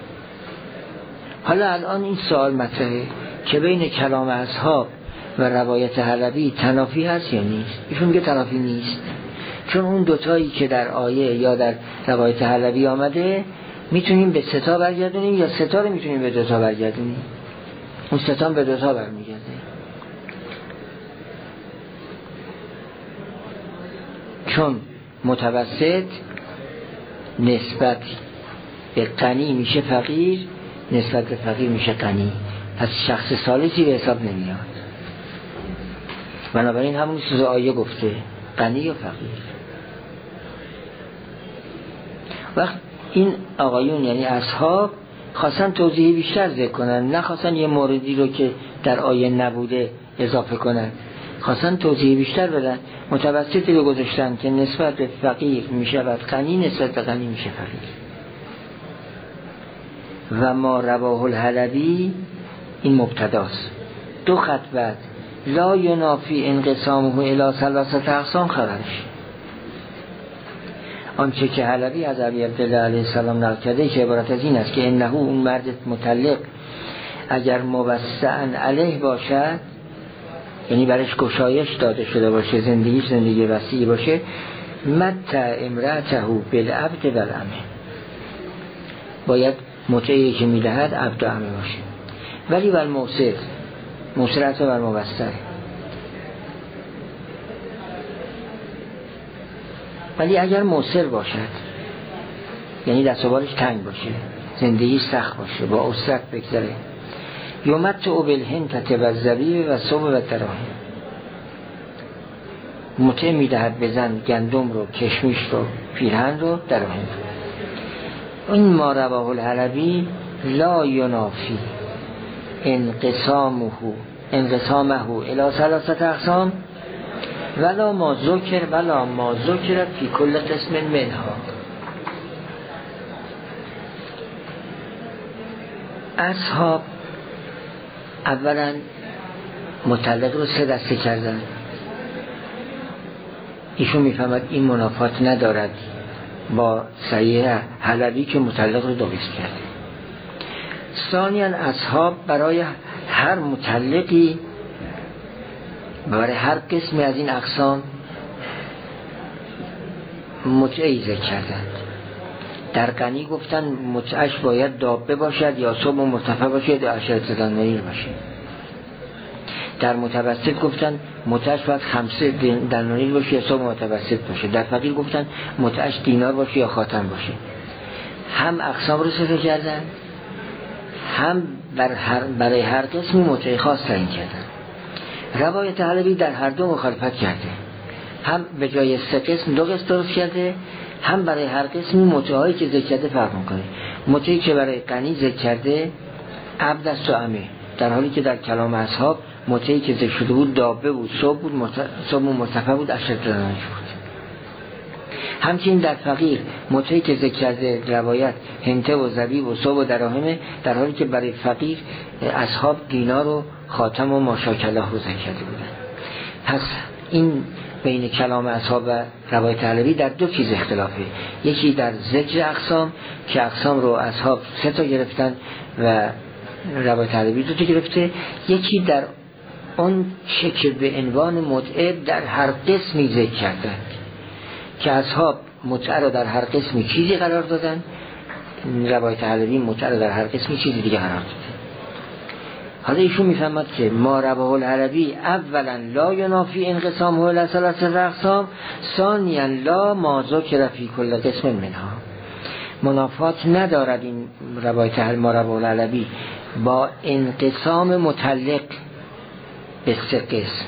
حالا الان این سوال مطرحه که بین کلام اصحاب و روایت حلبی تنافی هست یا نیست؟ ایشون میگه تنافی نیست، چون اون دوتایی که در آیه یا در روایت حلبی آمده میتونیم به 3 تا برگردونیم یا 3 تا رو میتونیم به 2 تا برگردونیم. اون 3 تا به 2 تا برمیگرده. چون متوسط نسبت به غنی میشه فقیر، نسبت به فقیر میشه غنی، پس شخص ثالثی به حساب نمیاد. بنابراین همون چیز آیه گفته، غنی یا فقیر. وقت این آقایون یعنی اصحاب خواستن توضیحی بیشتر ذکر کنن، نخواستن یه موردی رو که در آیه نبوده اضافه کنن، خواستن توضیحی بیشتر بدن. متوسطی رو گذاشتن که نسبت به فقیر میشه غنی، نسبت به غنی میشه فقیر. و ما رواه الحلبی این مبتداست. 2 خط بعد لا ینافی انقسامه الی ثلاثه اقسام خبرش. آنچه که حلبی از ابی عبدالله علیه السلام نقل کرده که عبارت از این است که انه اون مرد مطلق اگر موسعن علیه باشد، یعنی برش گشایش داده شده باشه، زندگی وسیعی باشه، متع امرأته بالعبد والامه، باید متعی که میدهد عبد و امه باشه. ولی ول موسر، موسرت و موسر، ولی اگر موسر باشد، یعنی دست و بالش تنگ باشه، زندگی سخت باشه، با اسرت بگذره، یومت او بالهنطة و الزبیب و صبح و دراهم، متع میدهد بزن گندم رو، کشمیش رو، پیرهن رو، دراهم. این ما رواه الحلبی لا ینافی انقسامه الی ثلاثه اقسام ولا ما ذکر فی کل قسم منها. اصحاب اولا مطلق رو 3 دسته کردن. ایشون میفهمد این منافات ندارد با صحیح حلبی که مطلق رو درست کرده. ثانیاً اصحاب برای هر مطلقی، برای هر قسمی از این اقسام متعی ذکر کردند. در غنی گفتن متعش باید دابه باشد یا صبح مرتفع باشد یا عشرة دنانیر باشد. در متوسط گفتن متعش باید 5 دنانیر باشه یا صبح متوسط باشه. در فقیر گفتن متعش دینار باشه یا خاتم باشه. هم اقسام رو صفحه کردن، هم برای هر قسمی متعی خاص تعیین کردن. روایت حلبی در هر دو مخالفت کرده، هم به جای 3 قسم 2 قسم درست کرده، هم برای هر قسمی متعایی که ذکر کرده فرق می‌کنه. متعی که برای غنی ذکر کرده عبد است و امه، در حالی که در کلام اصحاب متعی که ذکر شده بود دابه بود، صبح بود، صبح مرتفع بود، عشرة دنانیر بود. همچنین در فقیر متعی که ذکر کرده روایت هنته و زبیب و صبح و دراهمه، در حالی که برای فقیر اصحاب دینار و خاتم و ماشاءالله رو ذکر کرده بودن. پس این بین کلام اصحاب و روایت حلبی در 2 چیز اختلافه. یکی در ذکر اقسام که اقسام رو اصحاب 3 تا گرفتن و روایت حلبی 2 تا گرفته. یکی در اون چه که به عنوان متعه در هر قسمی ذکر کردن که اصحاب متعه رو در هر قسمی چیزی قرار دادن، روایت حلبی متعه رو در هر قسمی چیزی دیگه قرار دادن. حالا ایشون میفهمد که ما رواه الحلبی اولا لا ینافی انقسامه الی 3 اقسام، ثانیا لا ما ذکر فی کل قسم منها. منافات ندارد این روایت ما رواه الحلبی با انقسام مطلق به 3 قسم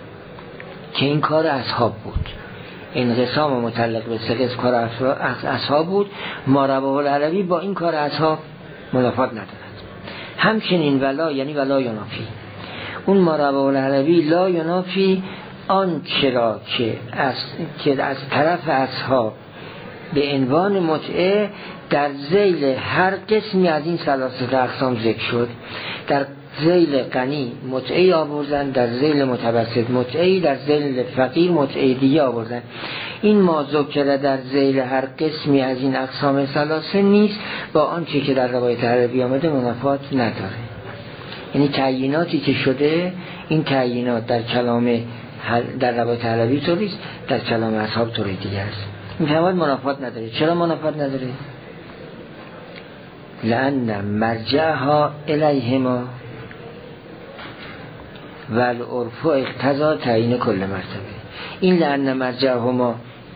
که این کار اصحاب بود. انقسام مطلق به 3 قسم کار اصحاب بود. ما رواه الحلبی با این کار اصحاب منافات ندارد. همچنین ولا، یعنی ولا ینافی، اون ما رواه الحلبی لا ینافی آن چرا که از طرف اصحاب به عنوان متعه در ذیل هر قسمی از این 3 اقسام ذکر شد. در ذیل غنی متعه آوردن، در ذیل متوسط متعه، در ذیل فقیر متعه دیگه آوردن. این ما ذکر در ذیل هر قسمی از این اقسام 3 نیست با آنچه که در روایت حلبی آمده منافات نداره. یعنی تعییناتی که شده، این تعیینات در کلام در روایت حلبی طوریست، در کلام اصحاب طوری دیگه است. میفهمد منافات نداره. چرا منافات نداره؟ لأن مرجعها الیهما والعرف اقتضا تعیین کل مرتبه. این لأن مرجعهما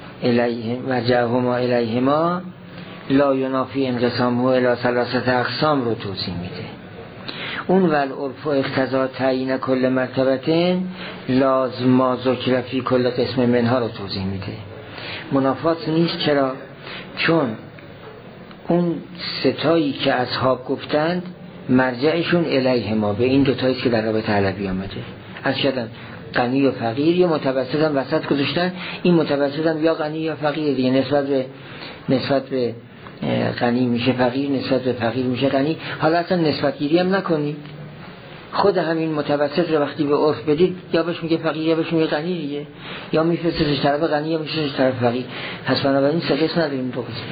الیهما لا ینافی انقسامه الی 3 اقسام رو توضیح میده. اون والعرف اقتضا تعیین کل مرتبه لازم ما ذکر فی کل قسم منها رو توضیح میده. منافات نیست. چرا؟ چون اون 3 تایی که اصحاب گفتند مرجعشون الیهما به این 2 تایی که در روایت حلبی آمده. از شدن غنی و فقیر یا متوسط هم وسط گذاشتن. این متوسط هم یا غنی یا فقیر دیگه، نسبت به غنی میشه فقیر، نسبت به فقیر میشه غنی. حالا اصلا نسبت گیری هم نکنید، خود همین متوسط رو وقتی به عرف بدید یا بهش میگه فقیر یا بهش میگه غنی دیگه، یا میفرستش طرف غنی یا میفرستش طرف فقیر. پس بنابراین سه قسم نداریم، دو قسم.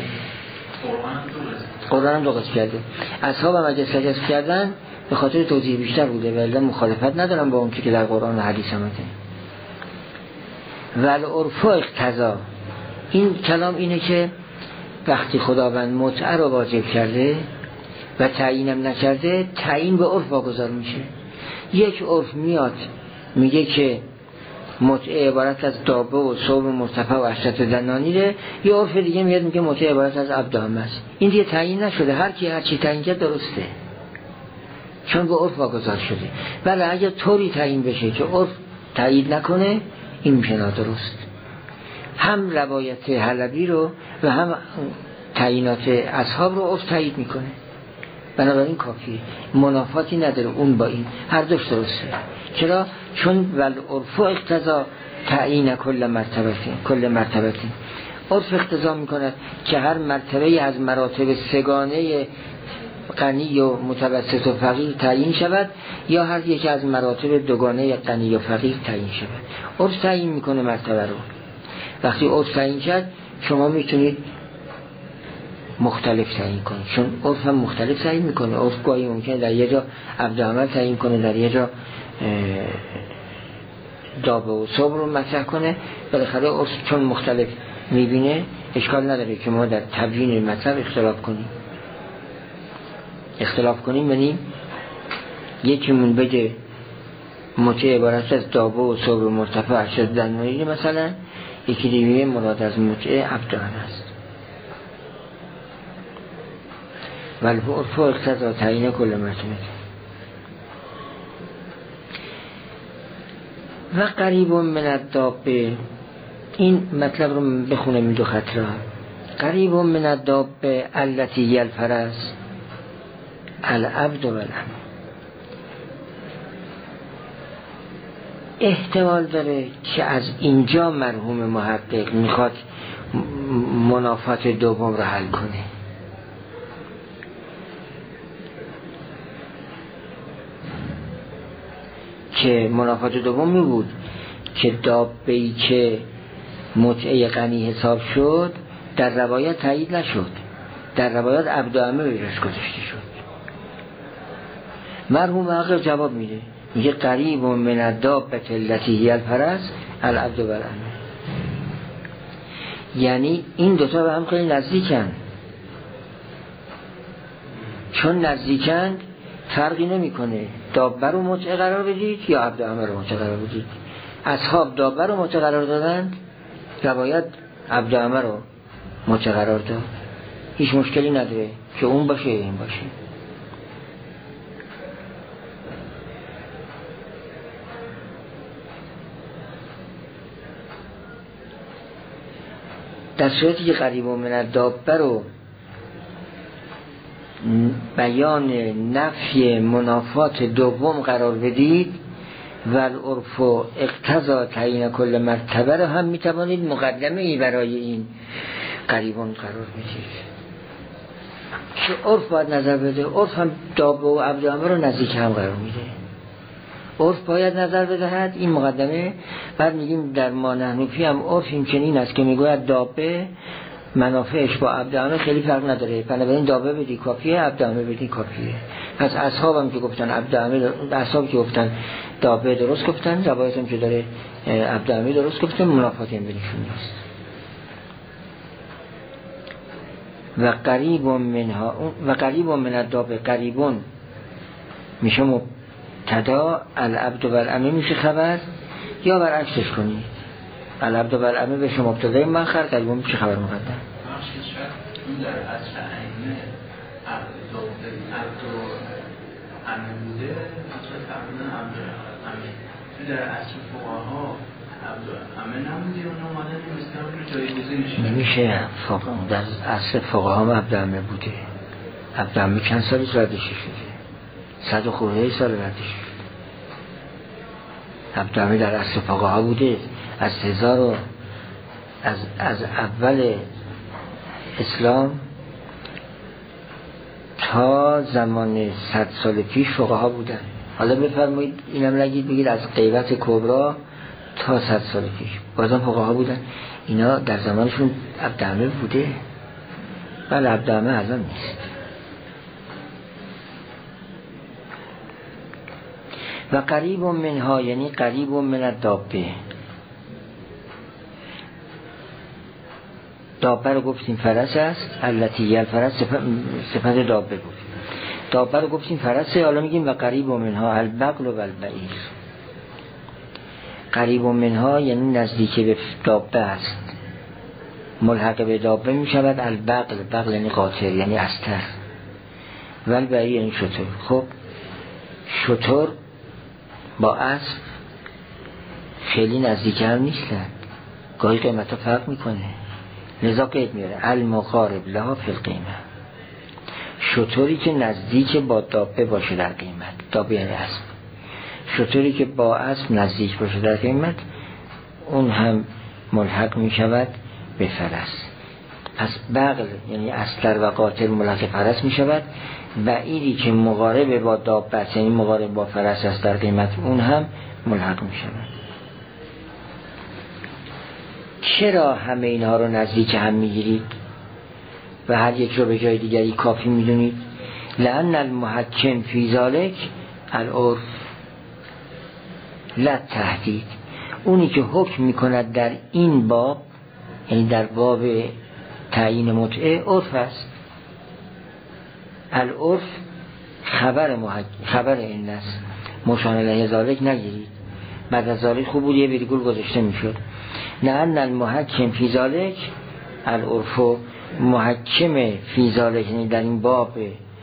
قرآن هم دو قسم کرده. اصحاب هم اگه سه قسم کردن به خاطر توضیح بیشتر بوده، ولی مخالفت ندارم با اون که در قرآن و حدیث آمده. والعرف اقتضا، این کلام اینه که وقتی خداوند متعه رو واجب کرده و تعیینم نکرده، تعیین به عرف واگذار میشه. یک عرف میاد میگه که متعه عبارت از دابه و ثوب مرتفع و عشرت دنانیره، یه عرف دیگه میاد میگه متعه عبارت از عبد عامه است. این دیگه تعیین نشده، هر کی هر چی تعیین کرد درسته، چون به عرف واگذار شده. ولی اگه طوری تعیین بشه که عرف تایید نکنه، این میشه نادرست. هم روایت حلبی رو و هم تعیینات اصحاب رو عرف تایید میکنه، بنابراین کافیه، منافاتی نداره اون با این، هر دوش درسته. چرا؟ چون والعرف اقتضا تعیین کل مرتبه. عرف اقتضا میکند که هر مرتبه از مراتب سگانه غنی و متوسط و فقیر تعیین شود، یا هر یک از مراتب دوگانه غنی و فقیر تعیین شود. عرف تعیین میکنه مرتبه رو. وقتی عرف تعیین کرد، شما میتونید مختلف تعیین کنید، چون عرف هم مختلف تعیین میکنه. عرف گاهی ممکنه در یه جا عبد عمل تعیین کنه، در یه جا دابه و صبر رو مطرح کنه. بالاخره عرف چون مختلف میبینه، اشکال نداره که ما در تبیین مطلب اختلاف کنیم یعنی یکیمون بگه متعه عبارت از دابه و صبر مرتفع عشرت دنانیره مثلا، یکی دیگه مراد از متعه عبد عامه است. والعرف اقتضا تعیین کل مرتبه. و قریب من الدابه، این مطلب رو بخونم این دو خط را. قریب من الدابه التي هی الفرس العبد والعمه. احتمال داره که از اینجا مرحوم محقق میخواد منافات دوم رو حل کنه. که منافات دوم می بود که دابه‌ای که متعه غنی حساب شد در روایت تایید نشد، در روایت عبد عامه بهش گذاشته شد. مرحوم محقق جواب میده، میگه قریب من الدابة التي هی الفرس العبد والعمه. یعنی این دوتا به هم خیلی نزدیکن، چون نزدیکن فرقی نمیکنه دابه رو متعه قرار بدید یا عبد عامه رو متعه قرار بدید. اصحاب دابه رو متعه قرار دادند، روایت عبد عامه رو متعه قرار داد. هیچ مشکلی نداره که اون باشه یا این باشه. در صورتی که قریب من الدابه رو بیان نفی منافات دوم قرار بدید، والعرف اقتضا تعیین کل مرتبه رو هم میتوانید مقدمه ای برای این قریبان قرار بدید که عرف باید نظر بده. عرف هم دابه و عبد عامه رو نزدیک هم قرار میده، عرف باید نظر بدهد، این مقدمه. بعد میگیم در ما نحن فی هم عرف این چنین است که میگوید دابه منافعش با عبد عامه خیلی فرق نداره، بنابراین دابه بدی کافیه، عبد عامه بدی کافیه. پس اصحابم که گفتن عبد عامه، اصحاب که گفتن دابه درست گفتن، روایتم که داره عبد عامه درست گفتن، منافاتی هم بینشون نیست. و قریب منها، و قریب من الدابه، قریبون میشه مبتدا، العبد والعمه میشه خبر، یا برعکسش کنی العبد والعمه بشه مبتدای مؤخر، قریبون میشه خبر مقدم. این در اصل ائمه عبد و عمه بوده، اصلا تقریبا عبد عمه. در اصل فقها عبد عمه نبوده، اونا اومدن مثلا رو جایگزین میشه. نمیشه در اصل فقها هم عبد عمه بوده. عبد عمه چند سالی رد شده؟ 100 خورده سال رد شده. عبد عمه در اصل فقها بوده، از اول اسلام تا زمان 100 سال پیش فقها بودن. حالا بفرمایید اینم نگید بگید از غیبت کبرا تا 100 سال پیش بازم فقها بودن اینا در زمانشون عبدالعمه بوده. بله عبدالعمه الان نیست. و قریب منها یعنی قریب من الدابه. دابه رو گفتیم فرس است، التی الفرس صفت دابه بود. دابه رو گفتیم فرسه، حالا میگیم و قریب منها البقل و البعیر. قریب منها یعنی نزدیک به دابه است، ملحق به دابه می شود البقل، بقل یعنی قاطر یعنی استر، و البعیر یعنی شتر. خب شتر با اسب خیلی نزدیک هم نیستن، گاهی قیمت ها فرق میکنه، لذا قید میاره المقارب لها فی القیمه. شتری که نزدیک با دابه باشه در قیمت، دابه یعنی اسب، شتری که با اسب نزدیک باشه در قیمت اون هم ملحق می شود به فرس. پس بقل یعنی استر و قاطر ملحق فرس می شود. بعیری که مقارب با دابه است یعنی مقارب با فرس است در قیمت اون هم ملحق می شود. چرا همه اینها رو نزدیک هم می گیرید و هر یک رو به جای دیگری کافی می دونید؟ لأن المحکم فی ذالک العرف لا تهدید. اونی که حکم می کند در این باب یعنی در باب تعیین متعه عرف است. العرف خبر این است، مشان الیه ذالک نگیرید. بعد از ذالک خوب بود یه ویرگول گذاشته می شد. نه ان المحکم فی ذالک العرف، محکم فی ذالک یعنی در این باب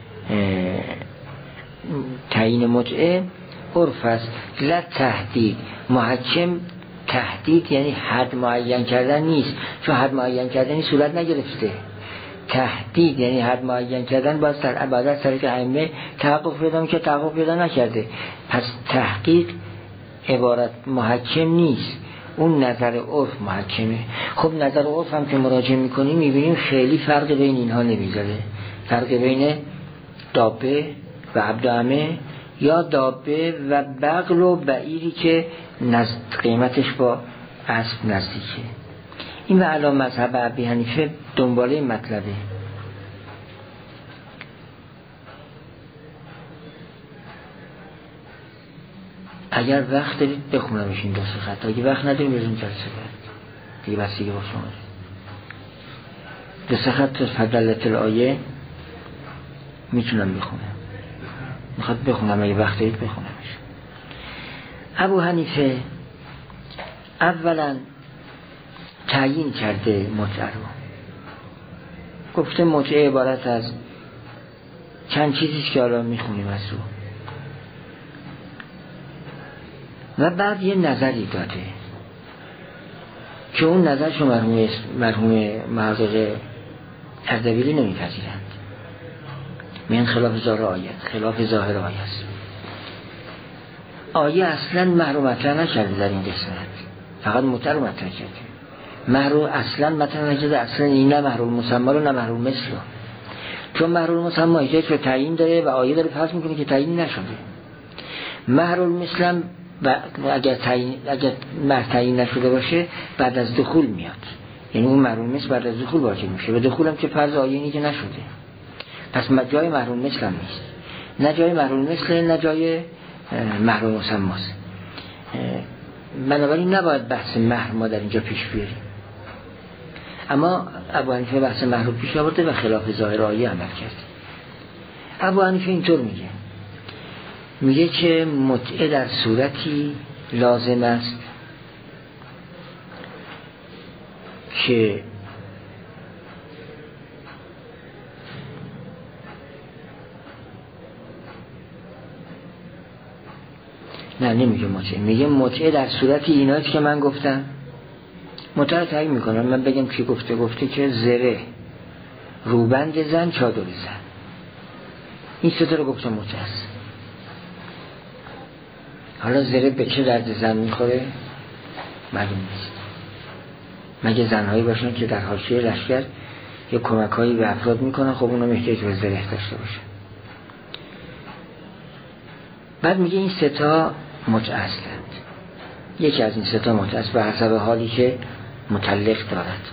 تعیین متعه عرف است. لا تهدید، محکم تهدید یعنی حد معین کردن نیست، چون حد معین کردنی صورت نگرفته. تهدید یعنی حد معین کردن باز در عبادت طریق ائمه تحقق پیدا که تحقق پیدا نکرده. پس تحقیق عبارت محکم نیست، اون نظر عرف محکمه. خب نظر عرف هم که مراجعه میکنیم میبینیم خیلی فرق بین اینها نمیذاره، فرق بین دابه و عبدالعمه یا دابه و بقل و بعیری که قیمتش با اسب نزدیکه. این و علی مذهب ابی حنیفه دنباله این مطلبه. اگر وقت دارید بخونمش این 2 خط، اگه وقت نداریم بریم جلسه بعد دیگه، بسیگه با شما 2 خط فضلت الآیه میتونم بخونم، میخواد بخونم اگه وقت دارید بخونمش. ابو حنیفه اولا تعیین کرده متعه رو، گفته متعه عبارت از چند چیزیست که حالا میخونیم از رو، و بعد یه نظری داده که اون نظرشو مرحوم محقق اردبیلی نمیپذیرند. من خلاف ظاهر آیه، خلاف ظاهر آیه است. آیه اصلا محروم مطرح نکرده در این قسمت، فقط متعه رو مطرح کرده. محروم اصلا مطرح نکرده، اصلا این نه محروم مسمى رو نه محروم مثل رو، چون محروم مسمى احتیاج به تعیین داره و آیه داره فرض میکنه که تعیین نشده. محروم مثلا اگر تعیین نشده باشه بعد از دخول میاد، یعنی اون محروم مثل بعد از دخول واجب میشه، و دخول هم که فرض آیه اینی که نشده، پس جای محروم مثل هم نیست، نه جای محروم مثل نه جای محروم مسمى است. بنابراین نباید بحث مهر ما در اینجا پیش بیاریم. اما ابو حنیفه بحث مهر رو پیش آورده و خلاف ظاهر آیه عمل کرده. ابو حنیفه اینطور میگه که متعه در صورتی لازم است که نه نمیگه متعه، میگه متعه در صورتی ایناست که من گفتم. متعه تعیین میکنم، من بگم کی گفته که زره، روبند زن، چادر زن، این سه تا رو گفتم متعه است. حالا زره به چه درد زن میخوره معلوم نیست، مگه زنهایی باشن که در حاشیه لشکر یه کمکایی به افراد میکنن، خب اونم احتیاج به زره داشته باشه. بعد میگه این سه تا متعه هستند. یکی از این سه تا متعه است به حسب حالی که مطلق دارد.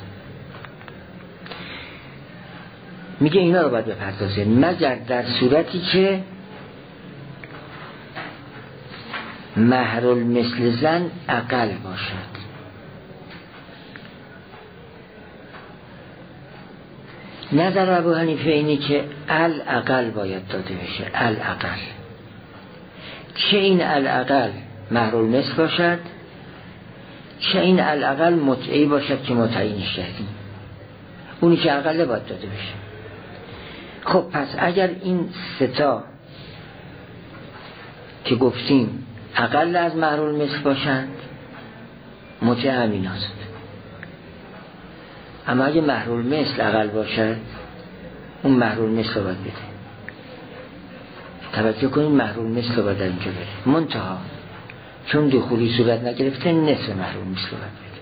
میگه اینا رو باید بپردازه مگر در صورتی که مهر المثل زن اقل باشد. نظر ابو حنیفه اینه که الاقل باید داده بشه. الاقل چه این الاقل مهر المثل باشد، چه این الاقل متعی باشد که متعینش کردیم. اونی که اقل باید داده بشه. خب پس اگر این سه تا که گفتیم اقل از مهر المثل باشند متعه همین هست. اما اگه مهر المثل اقل باشد اون مهر المثل رو باید بده. توجه کنید مهر المثل رو باید در اینجا بده. منتها چون دخولی صورت نگرفته نصف مهر المثل رو باید بده.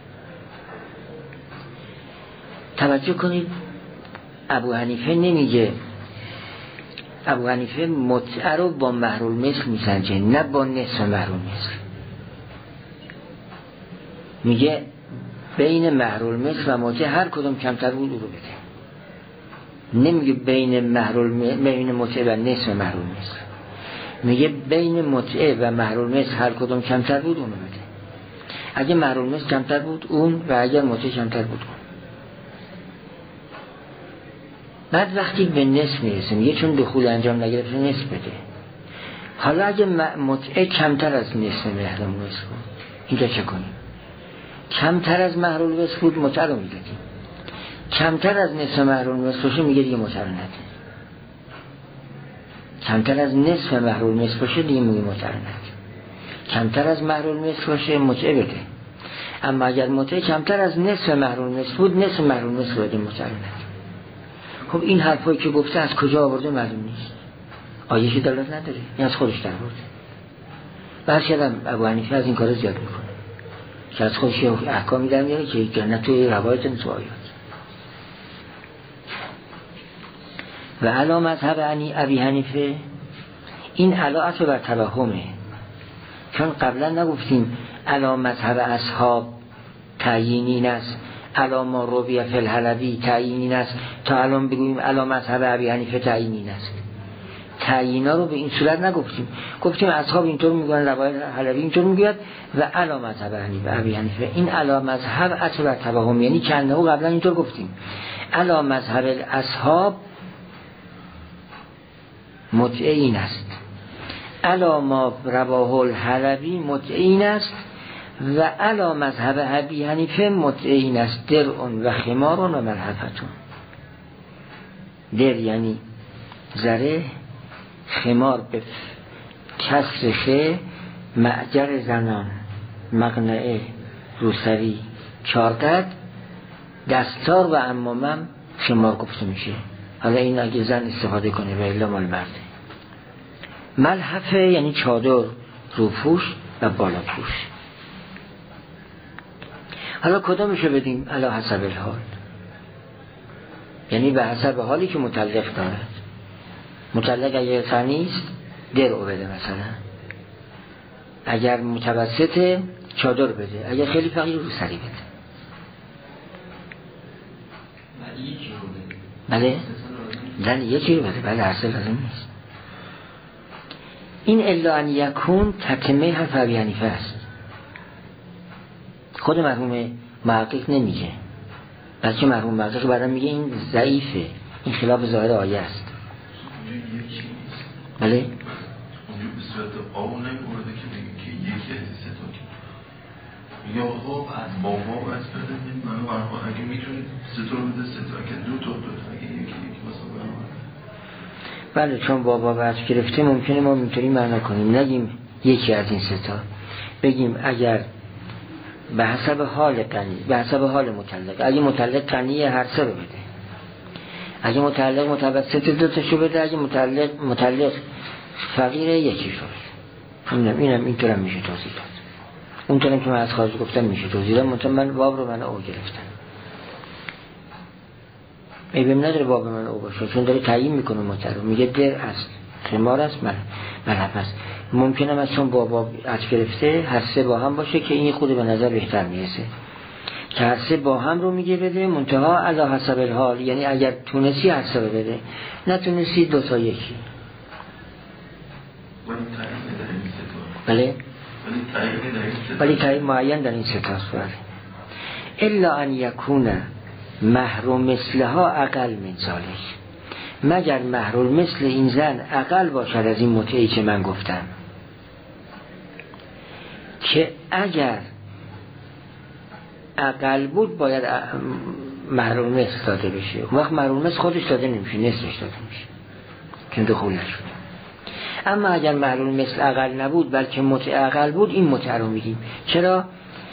توجه کنید ابو حنیفه نمیگه، ابو حنیفه متعه رو با مهر المثل میسنجه نه با نصف مهر المثل. میگه بین مهر المثل و متعه هر کدوم کمتر بود او رو بده. نمیگه بین متعه و نصف مهر المثل. میگه بین متعه و مهر المثل هر کدوم کمتر بود اون رو بده. اگه مهر المثل کمتر بود اون و اگر متعه کمتر بود اون. بعد وقتی به نصف میرسه میگه چون دخول انجام نگرفته نصف بده. حالا اگه متعه کمتر از نصف مهر المثل بود اینجا چه کنیم؟ کمتر از مهر المثل بود متعه رو میدادیم. کمتر از نصف مهر المثل باشه میگه دیگه متعه رو نده. کمتر از نصف مهر المثل باشه دیگه میگه متعه رو نده. کمتر از مهر المثل باشه متعه بده. اما اگر متعه کمتر از نصف مهر المثل بود نصف مهر المثل بده متعه رو نده. خب این حرفایی که گفته از کجا آورده معلوم نیست. آیه که دلالت نداره. این از خودش در آورده. برشدم ابو حنیفه از این کار زیاد میکنه که از خودش احکامی در میاره که جنت توی روایت تو آیات. و علا مذهب ابی حنیفه این علاعت بر توهمه. چون قبلا نگفتیم علا مذهب اصحاب تعیینین است، علا ما رویه فی الحلبی تعیینین است، تا الان بگوییم علا مذهب ابی حنیفه تعیینین است. تعیینا رو به این صورت نگفتیم. گفتیم اصحاب اینطور میگن، روایت حلبی اینطور میگوید و علا مذهب ابی حنیفه. این علا مذهب اصل بر توهم، یعنی کنده و قبلا اینطور گفتیم علا مذهب اصحاب متعین است، علا ما رواه الحلبی متعین است و علا مذهب ابی حنیفه متعین است درعون و خمارون و ملحفتون. در یعنی زره، خمار به کسر خه، معجر زنان، مقنعه روسری، چارقد، دستار و امامم خمار گفته میشه. حالا این اگه زن استفاده کنه و الا مال مرده. ملحفه یعنی چادر، روپوش و بالا پوش. حالا کدامشو بدیم؟ علی حسب الحال، یعنی به حسب حالی که مطلق دارد. مطلق اگر فنیست درعو بده مثلا، اگر متوسط چادر بده، اگر خیلی فقیر رو سری بده. بله زن یکی رو بده، بله اصل لازم نیست. این الا ان یکون تتمه حرف ابی حنیفه است. خود مرحوم محقق نمیگه، بلکه مرحوم محقق بعدا میگه این ضعیفه، این خلاف ظاهر آیه است. بله؟ اونجا به صورت آو نمیورده که بگیم که یکی از سه تا که یا آب از بابا از بده منو برخواه اگه میتونید سه تا رو بده سه تا، اگه دو تا اگه یکی واسه برخواه. بله چون بابا بحث گرفته ممکنه ما اینطوری معنا کنیم، نگیم یکی از این سه تا، بگیم اگر به حسب حال غنی، به حسب حال مطلق، اگه مطلق غنی هر سه رو بده، اگه مطلق متوسط دو تاشو بده، اگه مطلق فقیر یکیشو بده. اینم اینطورم میشه توضیح داد. اونطورم که من از خارج گفتم میشه توضیح داد. منطقه من باب رو من او گرفتم، ایبیم نداره باب من او باشه، چون داره تعیین میکنه مطلق، میگه در اصل خمار است، ملحف است. ممکنه من چون بابا از گرفته هر سه با هم باشه که این خود به نظر بهتر میرسه که هر سه با هم رو میگه بده، منتها علا حسب الحال، یعنی اگر تونستی هر سه بده، نتونستی 2 تا 1. بله؟ ولی تعیین معین در این 3 تا است. الا ان یکون مهر مثلها اقل من ذلک، مگر مهر مثل این زن اقل باشد از این متعی که من گفتم، که اگر اقل بود باید مهر مثل داده بشه. اون وقت مهر مثل خودش داده نمیشه، نصفش داده میشه که دخول نشد. اما اگر مهر مثل اقل نبود بلکه متع اقل بود، این متع رو میگیم. چرا؟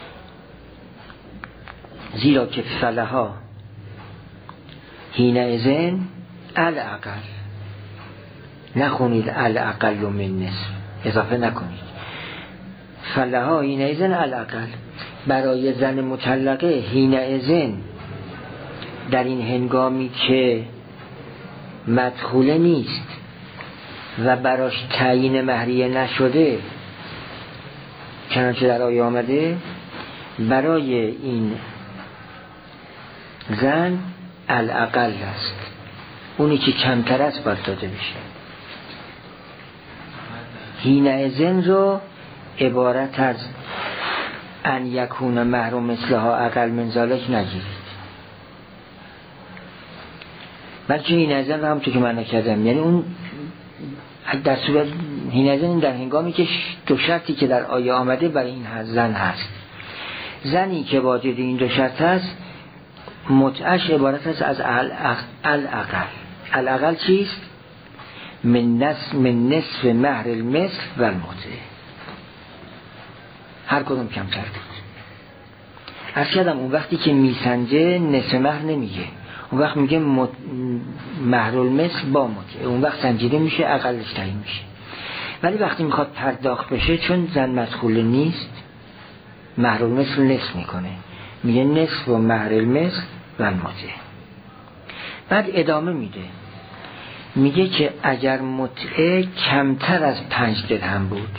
زیرا که فلها حینئذ الاقل، نخونید الاقل من نصف، اضافه نکنید. فلها حینئذ الاقل، برای زن مطلقه حینئذ، در این هنگامی که مدخوله نیست و براش تعیین مهریه نشده، چنانچه در آیه آمده، برای این زن الاقل است، اونی که کمتر است باید داده بشه. حینئذ رو عبارت از ان یکون مهر مثلها اقل من ذلک نگیرید، بلکه حینئذ رو همونطور که من نکردم، یعنی اون در صورت حینئذ در هنگامی که 2 شرطی که در آیه آمده برای این زن هست. زنی که واجد این 2 شرط هست، متعش عبارت است از الاقل. الاقل چیست؟ من نصف مهر المثل و المتع، هر کدوم کمتر بود. از کردم اون وقتی که میسنجه نصف مهر نمیگه، اون وقت میگه مهر المثل با متع، اون وقت سنجیده میشه، اقلش تعیین میشه. ولی وقتی میخواد پرداخت بشه، چون زن مدخول نیست، مهر المثل نصف میکنه، میگه نصف و مهر المثل و المتع. بعد ادامه میده، میگه که اگر متع کمتر از 5 درهم بود،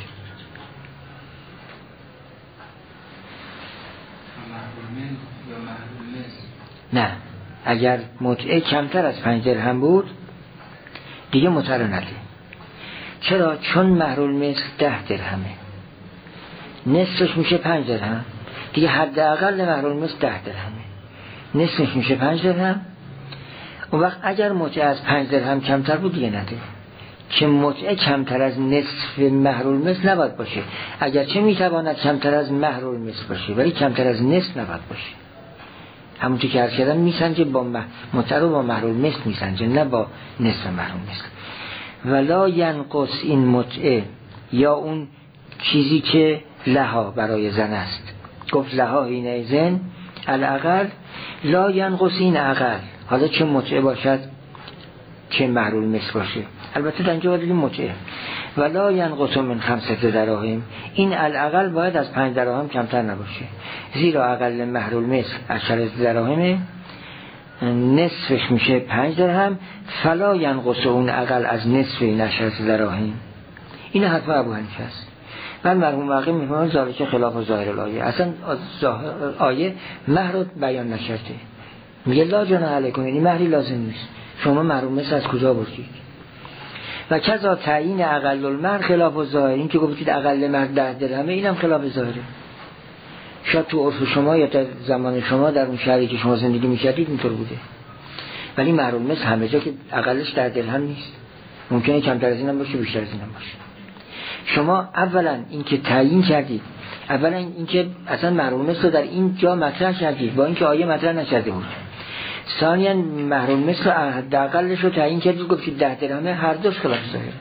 نه، اگر متع کمتر از 5 درهم بود دیگه متع رو نده. چرا؟ چون مهر المثل 10 درهمه، نصفش میشه 5 درهم، دیگه حداقل مهر المثل 10 درهمه، نصفش میشه 5 درهم. اون وقت اگر متع از 5 درهم کمتر بود دیگه نده، که متع کمتر از نصف مهر المثل نباید باشه، اگرچه میتواند کمتر از مهر المثل باشه ولی کمتر از نصف نباید باشه. همونطور که عرض کردم میسنجه با متع رو با مهر المثل میسنجه، نه با نصف مهر المثل. ولا ینقص این متع، یا اون چیزی که لها برای زن است، گفت لها حینئذ الاقل، لا ینقص این اقل، حالا چه متع باشد چه مهر المثل باشه، البته در اینجا باید بگیم متع. ولا ینقص من 5 دراهم، این الاقل باید از 5 دراهم کمتر نباشه، زیرا اقل مهر المثل 10 دراهم، نصفش میشه 5 درهم، فلا ینقص اون اقل از نصف این 10 دراهم. این حرف ابو حنیفه است. من مرحوم واقع میفهمم ذالک خلاف ظاهر الآیه، اصلا آیه مهر رو بیان نکرده، میگه لا جناح علیکم، یعنی مهری لازم نیست، شما مهر المثل از کجا بردید؟ و کذا تعیین اقل المهر خلاف الظاهر، این که گفتید اقل مهر 10 درهمه، اینم خلاف ظاهره. شاید تو عرف شما یا در زمان شما در اون شهری که شما زندگی میکردید اینطور بوده، ولی مهر المثل همه جا که اقلش 10 درهم نیست، ممکنه کمتر از اینم باشه بیشتر از اینم باشه. شما اولا این که تعیین کردید، اولا این که اصلا مهر المثل رو در این جا مطرح کردید با اینکه آیه مطرح نکرده بود. ثانیاً مهر المثل حداقلش رو تعیین کردید، گفتید 10 درهمه، هر دوش خلاف ظاهره.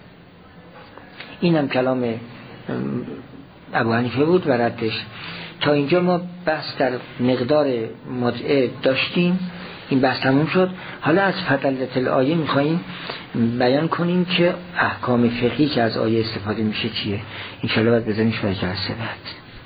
اینم کلام ابو حنیفه بود و ردش. تا اینجا ما بحث در مقدار متع داشتیم، این بحث تموم شد. حالا از فضلت الآیه میخواییم بیان کنیم که احکام فقهی که از آیه استفاده میشه چیه. انشاءالله باید بزنیش برای جلسه بعد.